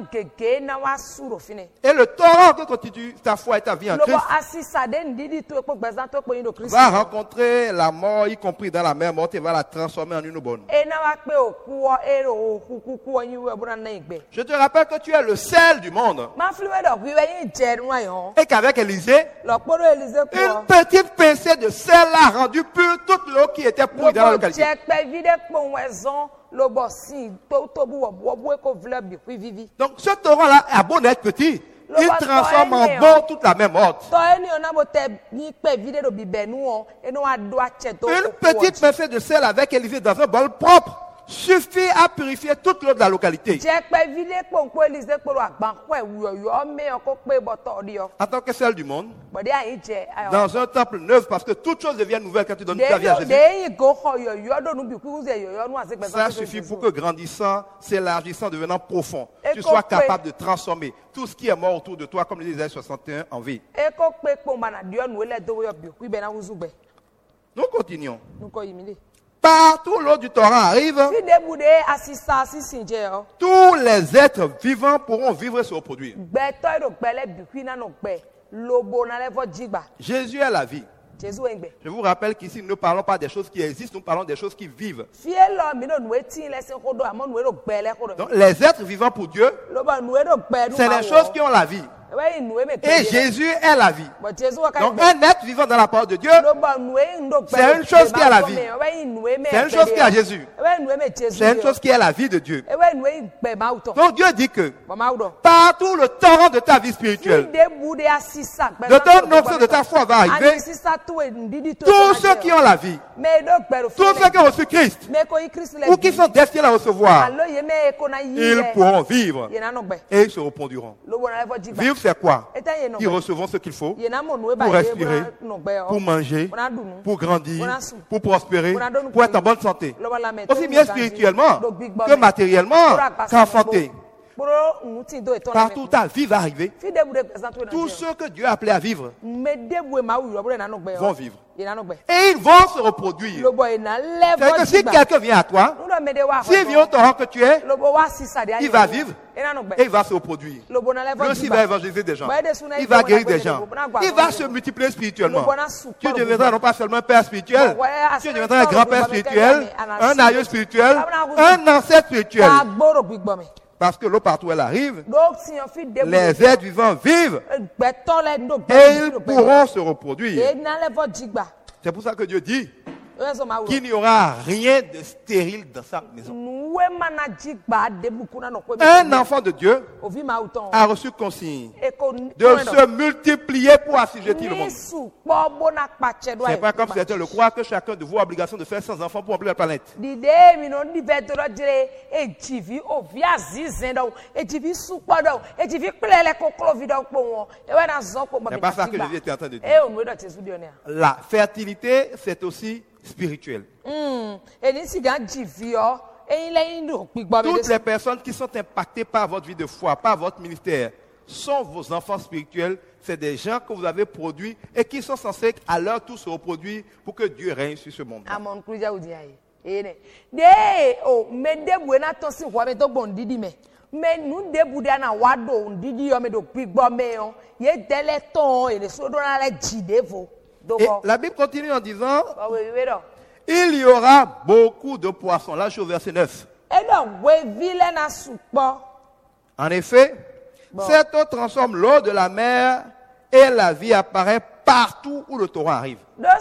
Et le torrent que constitue ta foi et ta vie en Christ va rencontrer la mort, y compris dans la mer morte, et va la transformer en une bonne. Je te rappelle que tu es le sel du monde. Et qu'avec Élisée, une petite pincée de sel a rendu pure toute l'eau qui était pourrie dans la localité. Donc ce torrent-là a beau être petit, il transforme en bon toute la mer morte. Une petite pincée de sel avec Élisée dans un bol propre suffit à purifier toute l'eau de la localité. En tant que sel du monde, dans un temple neuf, parce que toute chose devient nouvelle quand tu donnes ta vie à Jésus. Ça suffit pour que grandissant, s'élargissant, devenant profond, tu sois capable de transformer tout ce qui est mort autour de toi, comme le dit Isaïe 61, en vie. Nous continuons. Partout l'eau du torrent arrive, tous les êtres vivants pourront vivre et se reproduire. Jésus est la vie. Je vous rappelle qu'ici, nous ne parlons pas des choses qui existent, nous parlons des choses qui vivent. Donc, les êtres vivants pour Dieu, c'est les choses qui ont la vie. Et Jésus est la vie. Donc un être vivant dans la parole de Dieu, c'est une chose qui a la vie. C'est une chose qui a Jésus. C'est une chose qui est la vie de Dieu. Donc Dieu dit que partout le torrent de ta vie spirituelle, de ton onction, de ta foi va arriver, tous ceux qui ont la vie, tous ceux qui ont reçu Christ, ou qui sont destinés à recevoir, ils pourront vivre et ils se reproduiront. Vivre, c'est quoi? Ils recevront ce qu'il faut pour respirer, pour manger, pour grandir, pour prospérer, pour être en bonne santé. Aussi bien spirituellement que matériellement qu'en santé. Partout ta vie va arriver. Tous ceux que Dieu a appelés à vivre vont vivre. Et ils vont se reproduire. C'est que si quelqu'un vient à toi, s'il vient au torrent que tu es, il va vivre et il va se reproduire. Lui aussi va évangéliser des gens. Il va guérir des gens. Il va se multiplier spirituellement. Tu deviendras non pas seulement un père spirituel, tu deviendras un grand-père spirituel, un aïeux spirituel, un ancêtre spirituel. Parce que l'eau partout elle arrive, les êtres vivants vivent et ils pourront se reproduire. C'est pour ça que Dieu dit qu'il n'y aura rien de stérile dans sa maison. Un enfant de Dieu a reçu consigne de se multiplier pour assujettir le monde. C'est pas comme certains le croient que chacun de vous a l'obligation de faire 100 enfants pour remplir la planète. C'est pas ça que Jésus était en train de dire. La fertilité, c'est aussi spirituel. Toutes les personnes qui sont impactées par votre vie de foi, par votre ministère, sont vos enfants spirituels. C'est des gens que vous avez produits et qui sont censés à leur tour se reproduire pour que Dieu règne sur ce monde. Mais nous débouder na wado ndidi yo me do gbigbo me yo ye dele ton et le sodo na le jidevo. Et la Bible continue en disant il y aura beaucoup de poissons. Là, je suis au verset 9. En effet, cette eau transforme l'eau de la mer et la vie apparaît partout où le torrent arrive.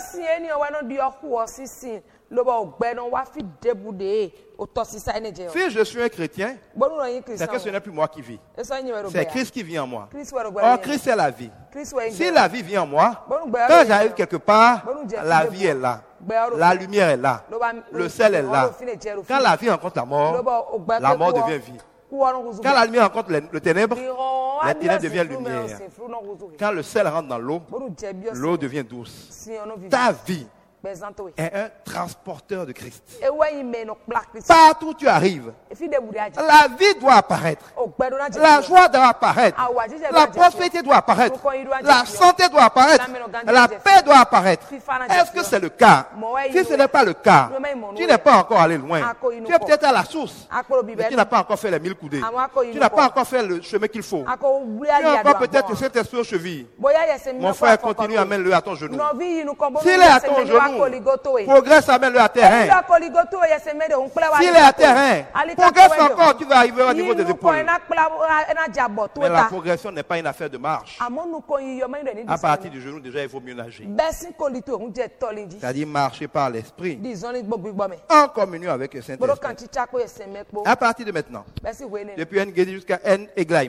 Si je suis un chrétien, c'est que ce n'est plus moi qui vis. C'est Christ qui vit en moi. Or, Christ est la vie. Si la vie vient en moi, quand j'arrive quelque part, la vie est là. La lumière est là. Le sel est là. Quand la vie rencontre la mort devient vie. Quand la lumière rencontre le ténèbre, la ténèbre devient lumière. Quand le sel rentre dans l'eau, l'eau devient douce. Ta vie est un transporteur de Christ. Partout où tu arrives, la vie doit apparaître. La joie doit apparaître. La prospérité doit apparaître. La santé doit apparaître. La paix doit apparaître. Est-ce que c'est le cas? Si ce n'est pas le cas, tu n'es pas encore allé loin. Tu es peut-être à la source, mais tu n'as pas encore fait les 1000 coudées. Tu n'as pas encore fait le chemin qu'il faut. Tu as encore peut-être cet esprit aux chevilles. Mon frère, continue, amène-le à ton genou. S'il est à ton genou, progresse, amène-le à terrain. S'il est à terrain, progresse encore, tu vas arriver au niveau des épaules. Mais la progression n'est pas une affaire de marche. À partir du genou, déjà, il faut mieux nager. C'est-à-dire marcher par l'esprit, en communion avec le Saint-Esprit. À partir de maintenant, depuis En-Gedi jusqu'à En-Eglaim,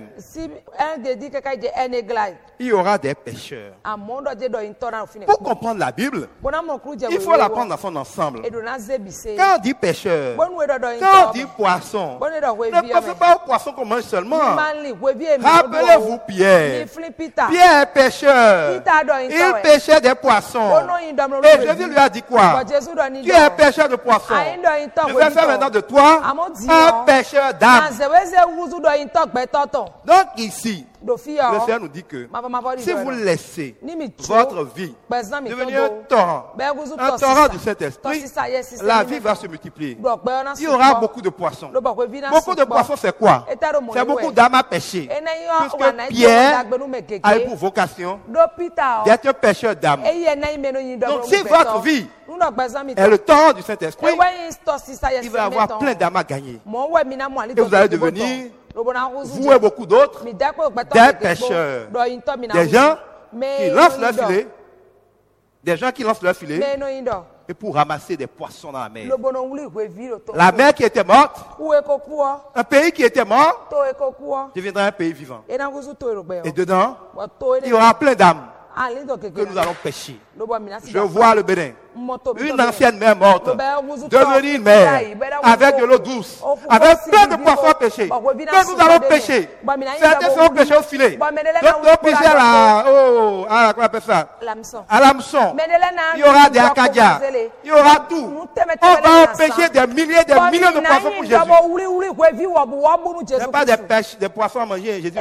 il y aura des pêcheurs. Pour comprendre la Bible, il faut la prendre dans son ensemble. Quand on dit pêcheur, quand on dit poisson, ne pensez pas au poisson qu'on mange seulement. Rappelez-vous Pierre. Pierre est pêcheur. Il pêchait des poissons. Et Jésus lui a dit quoi? Tu es pêcheur de poissons. Je vais faire maintenant de toi un pêcheur d'âme. Donc ici, le Seigneur nous dit que si vous laissez votre vie devenir un torrent du Saint-Esprit, la vie va se multiplier. Il y aura beaucoup de poissons. Beaucoup de poissons, c'est quoi? C'est beaucoup d'âmes à pêcher. Puisque Pierre a eu pour vocation d'être un pêcheur d'âmes. Donc si votre vie est le torrent du Saint-Esprit, il va y avoir plein d'âmes à gagner. Et vous allez devenir vous et beaucoup d'autres, des pêcheurs, des gens qui lancent leur filet, et pour ramasser des poissons dans la mer. La mer qui était morte, un pays qui était mort, deviendra un pays vivant. Et dedans, il y aura plein d'âmes que nous allons pêcher. Je vois le Bénin, une ancienne mer morte, devenir une mer avec de l'eau douce, avec plein de poissons pêchés, que nous allons pêcher. Certains seront pêchés au filet, d'autres seront pêchés à l'hameçon. Il y aura des acadias, il y aura tout. On va pêcher des milliers de poissons pour Jésus. Ce n'est pas des poissons à manger, Jésus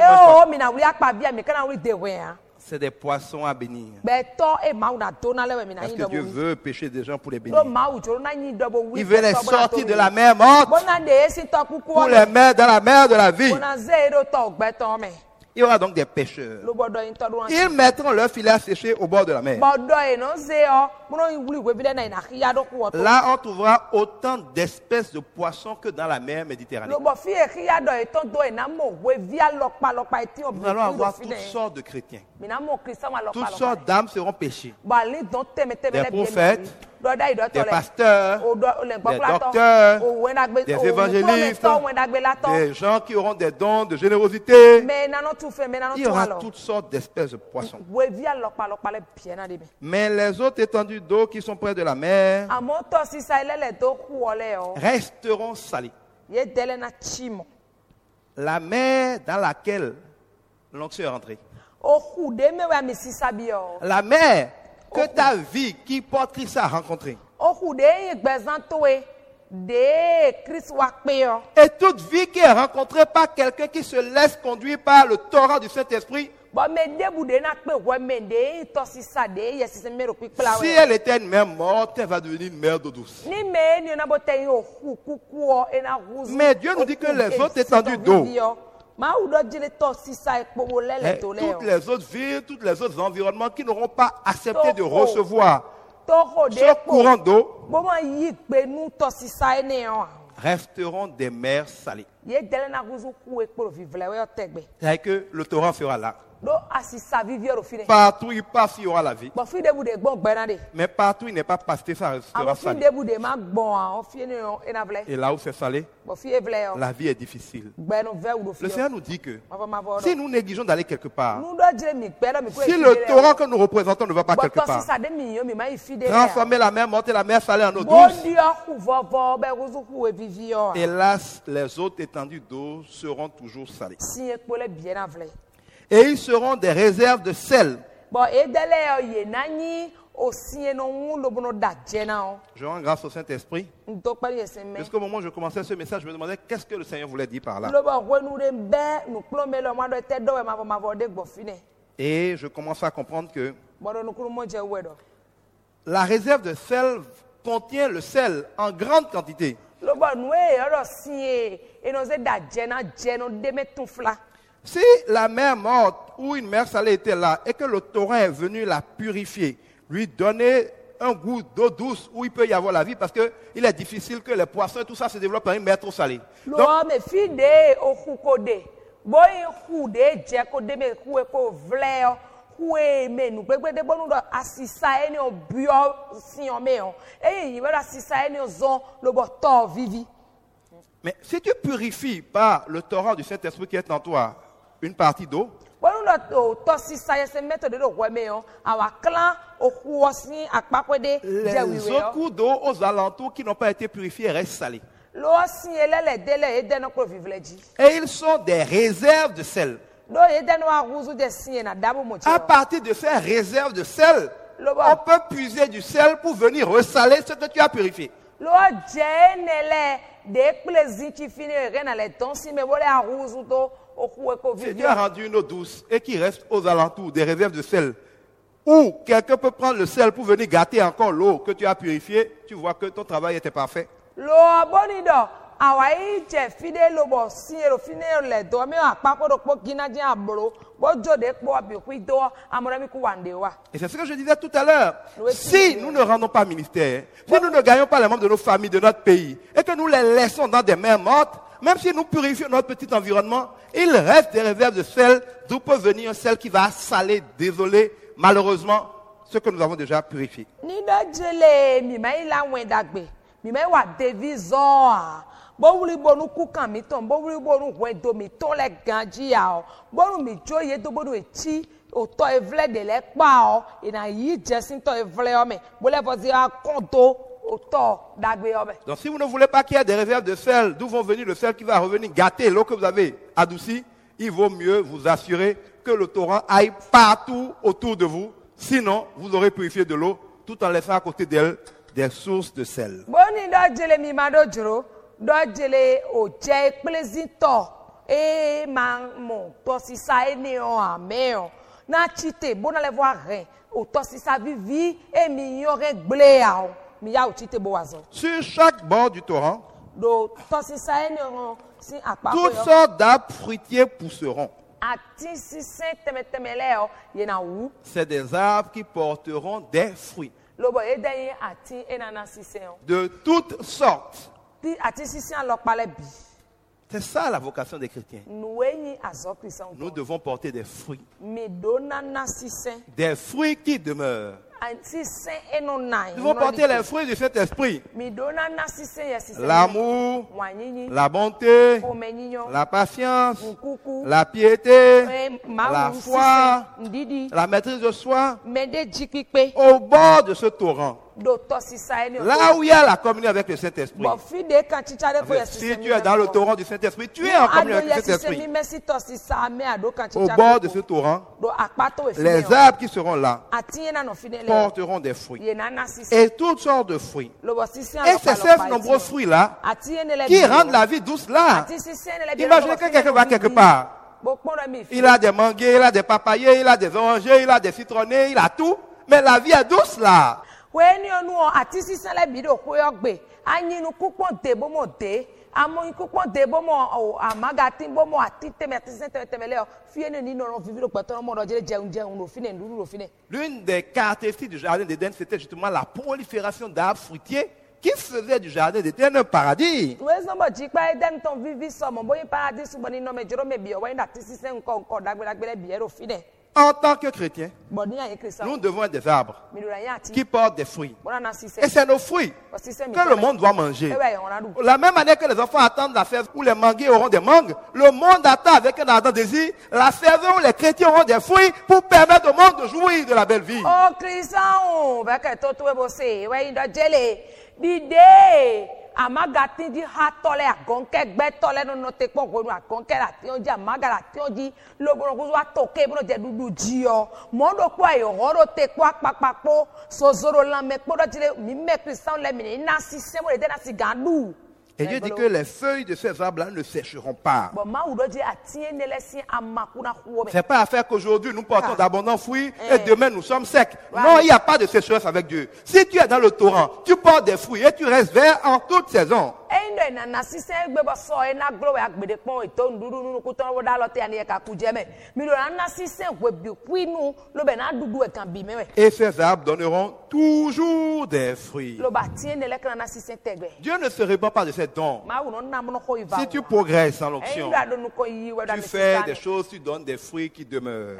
c'est des poissons à bénir. Parce que Dieu veut pêcher des gens pour les bénir. Il veut les sortir de la mer morte pour les mettre dans la mer de la vie. Il y aura donc des pêcheurs. Ils mettront leur filet à sécher au bord de la mer. Là, on trouvera autant d'espèces de poissons que dans la mer Méditerranée. Nous allons avoir toutes sortes de chrétiens. Toutes sortes d'âmes seront pêchées. Des prophètes, des pasteurs, des docteurs, des évangélistes, des gens qui auront des dons de générosité. Il y aura toutes sortes d'espèces de poissons. Mais les autres étendues d'eau qui sont près de la mer resteront salées. La mer dans laquelle l'onction est rentrée. La mer que ta vie qui porte Christ a rencontrée. Et toute vie qui est rencontrée par quelqu'un qui se laisse conduire par le torrent du Saint-Esprit, si elle était une mer morte, elle va devenir une mer d'eau douce. Mais Dieu nous dit que les autres étendues d'eau, toutes les autres villes, tous les autres environnements qui n'auront pas accepté de recevoir ce courant d'eau resteront des mers salées. C'est-à-dire que le torrent sera là. Partout il passe, il y aura la vie. Mais partout il n'est pas passé, ça restera salé. Et là où c'est salé, la vie est difficile. Le Seigneur nous dit que si nous négligeons d'aller quelque part, si le torrent que nous représentons ne va pas quelque part, transformer la mer morte et la mer salée en eau douce, hélas, les autres étendues d'eau seront toujours salées. Et ils seront des réserves de sel. Je rends grâce au Saint-Esprit. Jusqu'au moment où je commençais ce message, je me demandais qu'est-ce que le Seigneur voulait dire par là. Et je commençais à comprendre que la réserve de sel contient le sel en grande quantité. Si la mer morte ou une mer salée était là et que le torrent est venu la purifier, lui donner un goût d'eau douce où il peut y avoir la vie, parce qu'il est difficile que les poissons et tout ça se développent dans une mer trop salée. Donc, mais si tu purifies par le torrent du Saint-Esprit qui est en toi une partie d'eau, les autres cours d'eau aux alentours qui n'ont pas été purifiés restent salés. Et ils sont des réserves de sel. À partir de ces réserves de sel, on peut puiser du sel pour venir ressaler ce que tu as purifié. Si Dieu a rendu une eau douce et qui reste aux alentours des réserves de sel, ou quelqu'un peut prendre le sel pour venir gâter encore l'eau que tu as purifiée, tu vois que ton travail était parfait. Et c'est ce que je disais tout à l'heure. Si nous ne rendons pas ministère, si nous ne gagnons pas les membres de nos familles, de notre pays, et que nous les laissons dans des mers mortes, même si nous purifions notre petit environnement, il reste des réserves de sel d'où peut venir un sel qui va saler, désoler, malheureusement, ce que nous avons déjà purifié. Bowli bonu kukan mi ton bowli bonu wedo mi ton le ganji ya o bonu mi joye do bodu echi o to evle de le pa o ina yi jesin to evle o me bo le fozi a konto o to dagbe o me. Donc si vous ne voulez pas qu'il y ait des réserves de sel d'où vont venir le sel qui va revenir gâter l'eau que vous avez adoucie, il vaut mieux vous assurer que le torrent aille partout autour de vous, sinon vous aurez purifié de l'eau tout en laissant à côté d'elle des sources de sel. Boni do jele mi ma do juro dojele o je plezito mo to si sa ene o ameo na chite bona le voir rien o to si sa vivi e mi yon regle a o mi ya o chite bo wazo. Sur chaque bord du torrent, do to si sa ene o si apa ko toutes sortes d'arbres fruitiers pousseront. Ati si se temetemele o ye na wu. C'est des arbres qui porteront des fruits. Lobo e den ati enana si se o. De toutes sortes. C'est ça la vocation des chrétiens. Nous devons porter des fruits. Des fruits qui demeurent. Nous devons porter les fruits du Saint-Esprit. L'amour, la bonté, la patience, la piété, la foi, la maîtrise de soi. Au bord de ce torrent. Là où il y a la communion avec le Saint-Esprit. Si tu es dans le torrent du Saint-Esprit, tu es en communion avec le Saint-Esprit. Au bord de ce torrent, les arbres qui seront là porteront des fruits. Et toutes sortes de fruits. Et c'est ces nombreux fruits-là qui rendent la vie douce là. Imaginez que quelqu'un va quelque part. Il a des manguiers, il a des papayers, il a des orangers, il a des citronnés, il a tout. Mais la vie est douce là. L'une des caractéristiques du jardin d'Éden, c'était justement la prolifération d'arbres fruitiers qui faisait du jardin d'Éden un paradis. En tant que chrétiens, nous devons être des arbres qui portent des fruits. Et c'est nos fruits que le monde doit manger. La même année que les enfants attendent la fève où les manguiers auront des mangues, le monde attend avec un ardent désir la fève où les chrétiens auront des fruits pour permettre au monde de jouir de la belle vie. Oh, Christian, amagati di hatole agonke gbetole no note po gonu agonke ati onja magara ti onji loboro kuzo atoke bro je dudu jio mondo kwa yo horo te kwa papapo sozoro lame podo jile mi me Christian le mi na sise mo de na sigandu. Et Dieu dit que les feuilles de ces arbres-là ne sécheront pas. C'est pas à faire qu'aujourd'hui nous portons d'abondants fruits et demain nous sommes secs. Non, il n'y a pas de sécheresse avec Dieu. Si tu es dans le torrent, tu portes des fruits et tu restes vert en toute saison. Et ces arbres donneront toujours des fruits. Dieu ne se répand pas de ses dons. Si tu progresses en l'onction, tu fais des choses, tu donnes des fruits qui demeurent.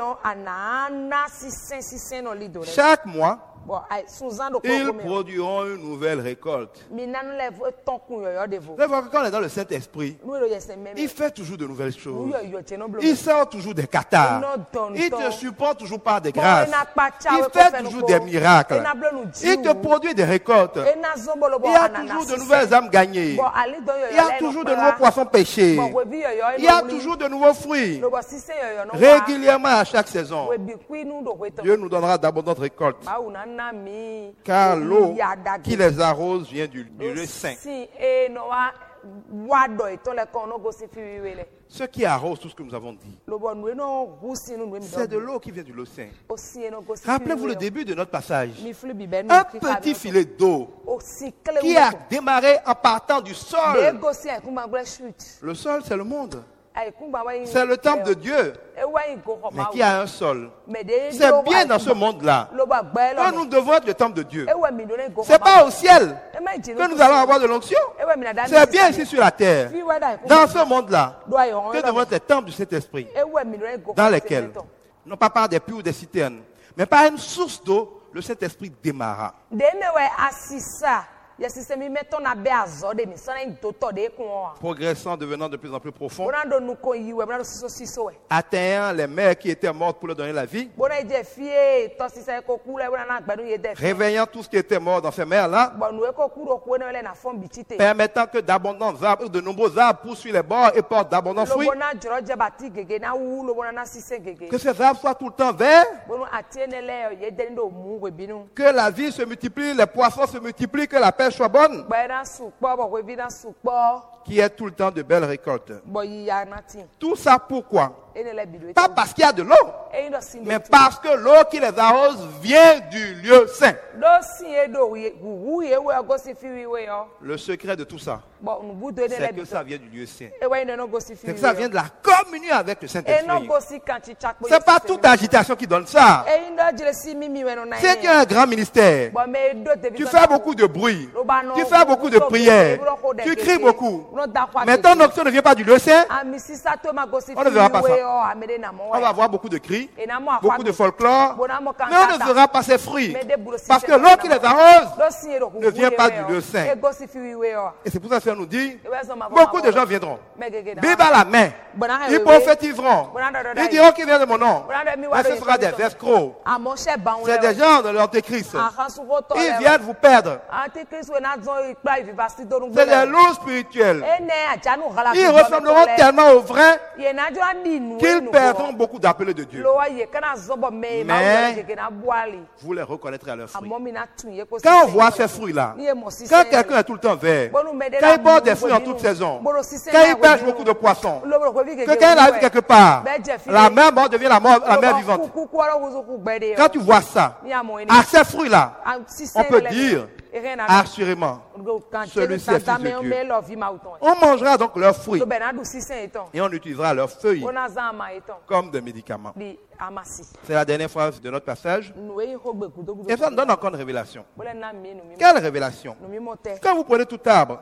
Chaque mois, ils produiront une nouvelle récolte. Vous allez voir que quand on est dans le Saint-Esprit, il fait toujours de nouvelles choses. Il sort toujours des cathares. Il te supporte toujours par des grâces. Il fait toujours des miracles. Il te produit des récoltes. Il y a toujours de nouvelles âmes gagnées. Il y a toujours de nouveaux poissons pêchés. Il y a toujours de nouveaux fruits. Régulièrement à chaque saison. Dieu nous donnera d'abondantes récoltes. Car l'eau qui les arrose vient du lieu saint. Ce qui arrose tout ce que nous avons dit, c'est de l'eau qui vient du lieu saint. Rappelez-vous le début de notre passage. Un petit filet d'eau qui a démarré en partant du sol. Le sol, c'est le monde. C'est le temple de Dieu, mais qui a un sol. C'est bien dans ce monde-là que nous devons être le temple de Dieu. Ce n'est pas au ciel que nous allons avoir de l'onction. C'est bien ici sur la terre, dans ce monde-là, que devons être les temples du Saint-Esprit, dans lesquels, non pas par des puits ou des citernes, mais par une source d'eau, le Saint-Esprit démarra. Progressant, devenant de plus en plus profond, atteignant les mères qui étaient mortes pour leur donner la vie, réveillant tout ce qui était mort dans ces mers-là, permettant que d'abondants arbres, de nombreux arbres poussent sur les bords et portent d'abondants fruits, que ces arbres soient tout le temps verts, que la vie se multiplie, les poissons se multiplient, que la paix soit bonne, qui est tout le temps de belles récoltes. Tout ça pourquoi? Pas parce qu'il y a de l'eau, mais parce que l'eau qui les arrose vient du lieu saint. Le secret de tout ça, c'est que ça vient du lieu saint. C'est que ça vient de la communion avec le Saint-Esprit. Ce n'est pas toute agitation qui donne ça. C'est qu'il y a un grand ministère. Tu fais beaucoup de bruit. Tu fais beaucoup de prières. Tu cries beaucoup. Mais ton onction ne vient pas du lieu saint. On ne verra pas ça. On va avoir beaucoup de cris, beaucoup de folklore, mais on ne verra pas ces fruits. Parce que l'eau qui les arrose ne vient pas du lieu saint. Et c'est pour ça que ça nous dit, beaucoup de gens viendront. Bible à la main. Ils prophétiseront. Ils diront qu'il vient de mon nom. Mais ce sera des escrocs. C'est des gens de l'Antéchrist. Ils viennent vous perdre. C'est des loups spirituels. Ils ressembleront tellement aux vrais qu'ils perdront beaucoup d'appelés de Dieu. Mais vous les reconnaîtrez à leurs fruits. Quand on voit ces fruits-là, quand quelqu'un est tout le temps vert, quand il porte des fruits en toute saison, quand il pêche beaucoup de poissons, que quand il arrive quelque part, la mer morte devient la mer vivante. Quand tu vois ça, à ces fruits-là, on peut dire assurément, celui-ci est fils de Dieu. On mangera donc leurs fruits et on utilisera leurs feuilles comme des médicaments. C'est la dernière phrase de notre passage. Et ça nous donne encore une révélation. Quelle révélation? Quand vous prenez tout arbre,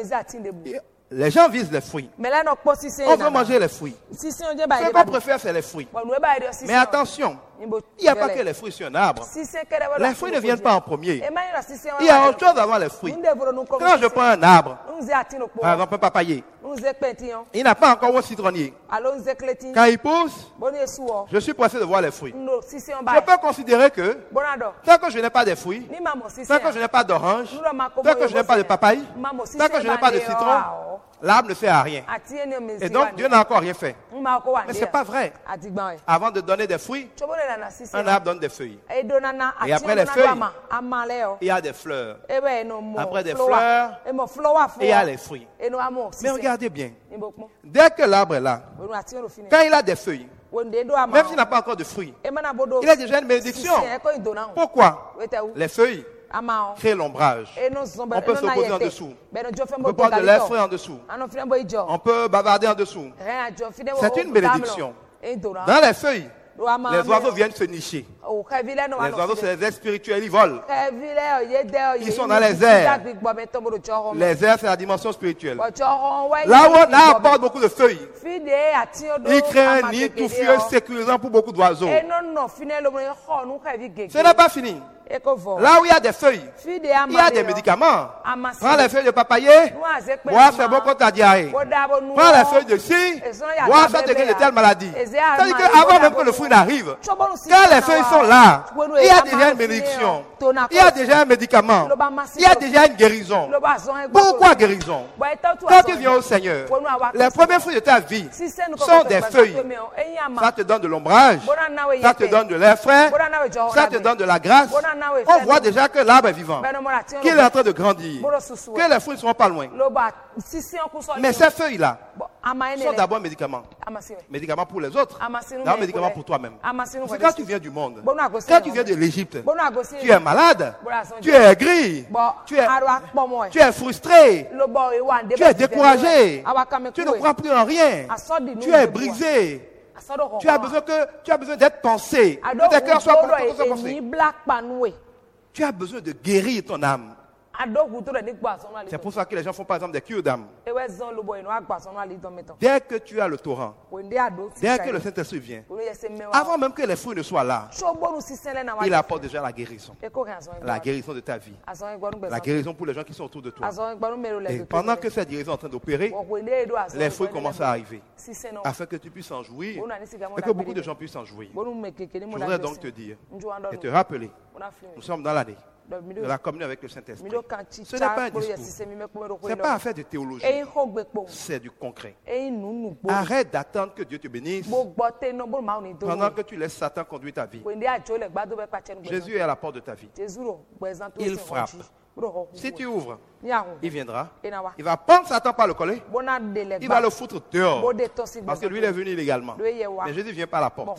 les gens visent les fruits. On veut manger les fruits. Ce qu'on préfère, c'est les fruits. Mais attention, il n'y a pas que les fruits sur un arbre. Les fruits ne viennent pas en premier. Il y a autre chose avant les fruits. Quand je prends un arbre, par exemple un papayer, il n'a pas encore un citronnier. Quand il pousse, je suis pressé de voir les fruits. Je peux considérer que tant que je n'ai pas de fruits, tant que je n'ai pas d'orange, tant que je n'ai pas de papaye, tant que je n'ai pas de citron, l'arbre ne fait à rien. Et donc Dieu n'a encore rien fait. Mais ce n'est pas vrai. Avant de donner des fruits, un arbre donne des feuilles. Et après les feuilles, il y a des fleurs. Après des fleurs, il y a les fruits. Mais regardez bien. Dès que l'arbre est là, quand il a des feuilles, même s'il n'a pas encore de fruits, il a déjà une bénédiction. Pourquoi? Les feuilles créent l'ombrage. On peut se poser en dessous. On peut prendre de l'air frais en dessous. On peut bavarder en dessous. C'est une bénédiction. Dans les feuilles, les oiseaux viennent se nicher. Les oiseaux, c'est les airs spirituels, ils volent. Ils sont dans les airs. Les airs, c'est la dimension spirituelle. Là où on apporte beaucoup de feuilles, ils créent un nid touffieux sécurisant pour beaucoup d'oiseaux. Ce n'est pas fini. Là où il y a des feuilles, il y a des médicaments. Prends les feuilles de papayer, bois, c'est bon contre la diarrhée. Prends les feuilles de ci, bois, ça te guérit de telle maladie. C'est-à-dire qu'avant même que le fruit n'arrive, quand les feuilles sont là, il y a déjà une bénédiction, il y a déjà un médicament, il y a déjà une guérison. Pourquoi guérison? Quand tu viens au Seigneur, les premiers fruits de ta vie sont des feuilles. Ça te donne de l'ombrage, ça te donne de l'air frais, ça te donne de la grâce. On voit déjà que l'arbre est vivant, qu'il est en train de grandir, que les fruits ne seront pas loin. Mais ces feuilles-là, sont d'abord médicaments. Médicaments pour les autres. D'abord médicaments pour toi-même. Parce que quand tu viens du monde, quand tu viens de l'Égypte, tu es malade, tu es aigri, tu es frustré, tu es découragé, tu ne crois plus en rien, tu es brisé. Tu as besoin d'être pensé. Que tes cœurs soient pensés. Tu as besoin de guérir ton âme. C'est pour ça que les gens font par exemple des cures d'âme. Dès que tu as le torrent, dès que le Saint-Esprit vient, avant même que les fruits ne soient là, il apporte déjà la guérison. La guérison de ta vie. La guérison pour les gens qui sont autour de toi. Et pendant que cette guérison est en train d'opérer, les fruits commencent à arriver. Afin que tu puisses en jouir et que beaucoup de gens puissent en jouir. Je voudrais donc te dire et te rappeler, nous sommes dans l'année de la communion avec le Saint-Esprit. Ce n'est pas un discours. Ce n'est pas affaire de théologie. C'est du concret. Arrête d'attendre que Dieu te bénisse pendant que tu laisses Satan conduire ta vie. Jésus est à la porte de ta vie. Il frappe. Si tu ouvres, il viendra. Il va prendre Satan par le collet. Il va le foutre dehors. Parce que lui, il est venu illégalement. Mais Jésus vient par la porte.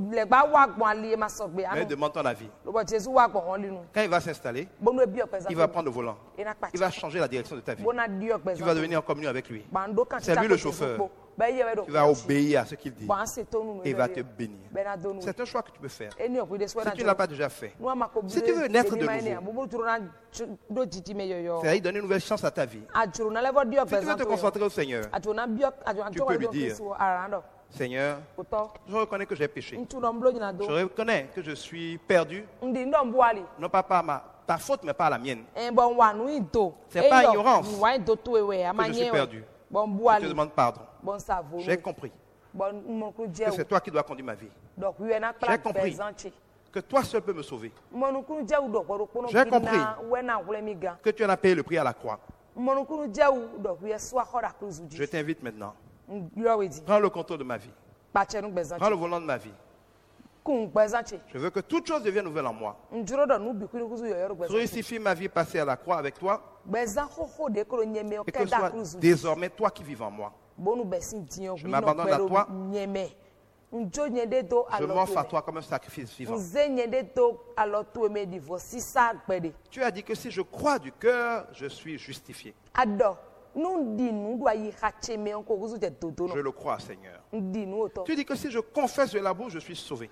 Mais demande ton avis. Quand il va s'installer, il va prendre le volant. Il va changer la direction de ta vie. Tu vas devenir en communion avec lui. C'est lui le chauffeur. Tu vas obéir à ce qu'il dit et il va te bénir. C'est un choix que tu peux faire. Si tu ne l'as pas déjà fait, si tu veux naître de nouveau, c'est-à-dire donner une nouvelle chance à ta vie. Si tu veux te concentrer au Seigneur, tu peux lui dire, Seigneur, je reconnais que j'ai péché. Je reconnais que je suis perdu. Non pas par ta faute, mais par la mienne. C'est pas ignorance que je suis perdu. Je te demande pardon. J'ai compris que c'est toi qui dois conduire ma vie. J'ai compris que toi seul peux me sauver. J'ai compris que tu en as payé le prix à la croix. Je t'invite maintenant. Prends le contrôle de ma vie. Prends le volant de ma vie. Je veux que toute chose devienne nouvelle en moi. Crucifie ma vie passée à la croix avec toi. Et que ce soit désormais toi qui vives en moi. Je m'abandonne à toi. Je m'offre à toi comme un sacrifice vivant. Tu as dit que si je crois du cœur, je suis justifié. Je le crois, Seigneur. Tu dis que si je confesse de la bouche, je suis sauvé.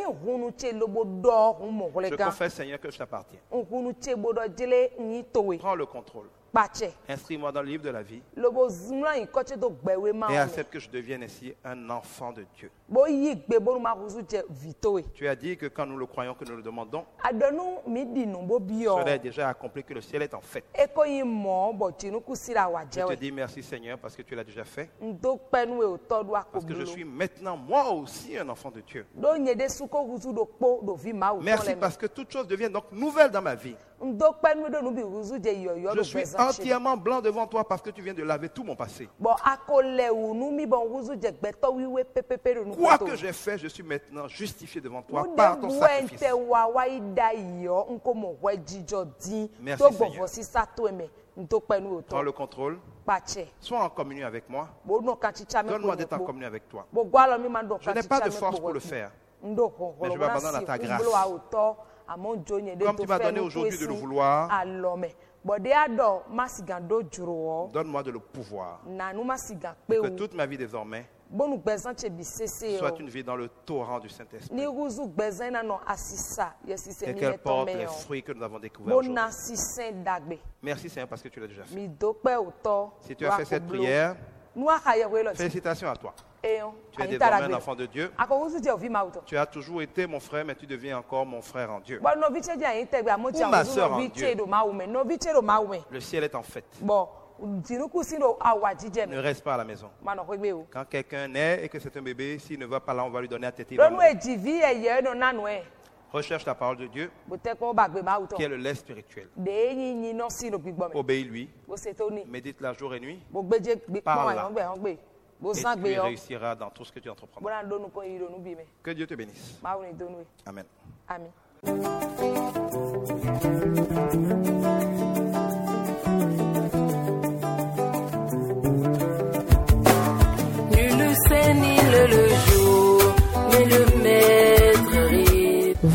Je confesse, Seigneur, que je t'appartiens. Prends le contrôle. Inscris-moi dans le livre de la vie et accepte que je devienne ainsi un enfant de Dieu. Tu as dit que quand nous le croyons, que nous le demandons, cela est déjà accompli, que le ciel est en fait. Je te dis merci Seigneur parce que tu l'as déjà fait. Parce que je suis maintenant moi aussi un enfant de Dieu. Merci parce que toutes choses deviennent donc nouvelles dans ma vie. Je suis entièrement blanc devant toi parce que tu viens de laver tout mon passé. Quoi que j'ai fait, je suis maintenant justifié devant toi par ton sacrifice. Merci Seigneur. Prends le contrôle. Sois en communion avec moi. Donne-moi d'être en communion avec toi. Je n'ai pas de force pour le faire, mais je m'abandonne à ta grâce. Comme tu m'as donné aujourd'hui de le vouloir, donne-moi de le pouvoir. Et que toute ma vie désormais soit une vie dans le torrent du Saint-Esprit. Et qu'elle porte les fruits que nous avons découverts aujourd'hui. Merci Seigneur parce que tu l'as déjà fait. Si tu as fait cette prière, félicitations à toi. Tu es désormais un enfant de Dieu. Tu as toujours été mon frère, mais tu deviens encore mon frère en Dieu. Ou ma soeur en Dieu. Le ciel est en fête. Ne reste pas à la maison. Quand quelqu'un naît et que c'est un bébé, s'il ne va pas là, on va lui donner à téter. Recherche la parole de Dieu, qui est le lait spirituel. Obéis-lui. Médite la jour et nuit. Parle-la. Et tu réussiras dans tout ce que tu entreprendras. Que Dieu te bénisse. Amen. Amen.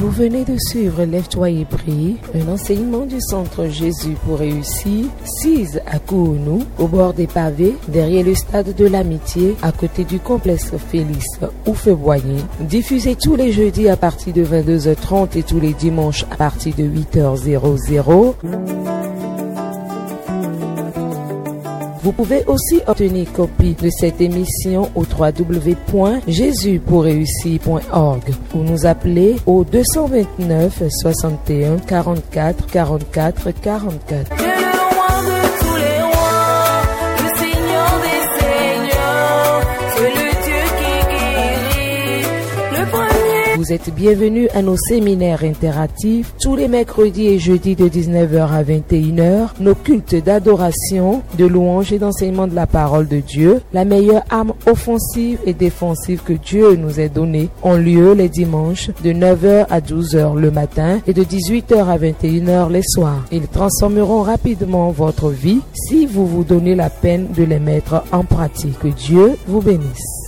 Vous venez de suivre Lève-toi et prie, un enseignement du Centre Jésus pour réussir, 6 à Kounou, au bord des pavés, derrière le stade de l'Amitié, à côté du complexe Félix Oufeboyer. Diffusé tous les jeudis à partir de 22h30 et tous les dimanches à partir de 8h00. Vous pouvez aussi obtenir copie de cette émission au www.jesuspourréussir.org ou nous appeler au 229 61 44 44 44. Vous êtes bienvenus à nos séminaires interactifs tous les mercredis et jeudis de 19h à 21h, nos cultes d'adoration, de louange et d'enseignement de la parole de Dieu. La meilleure arme offensive et défensive que Dieu nous ait donnée ont lieu les dimanches de 9h à 12h le matin et de 18h à 21h les soirs. Ils transformeront rapidement votre vie si vous vous donnez la peine de les mettre en pratique. Que Dieu vous bénisse.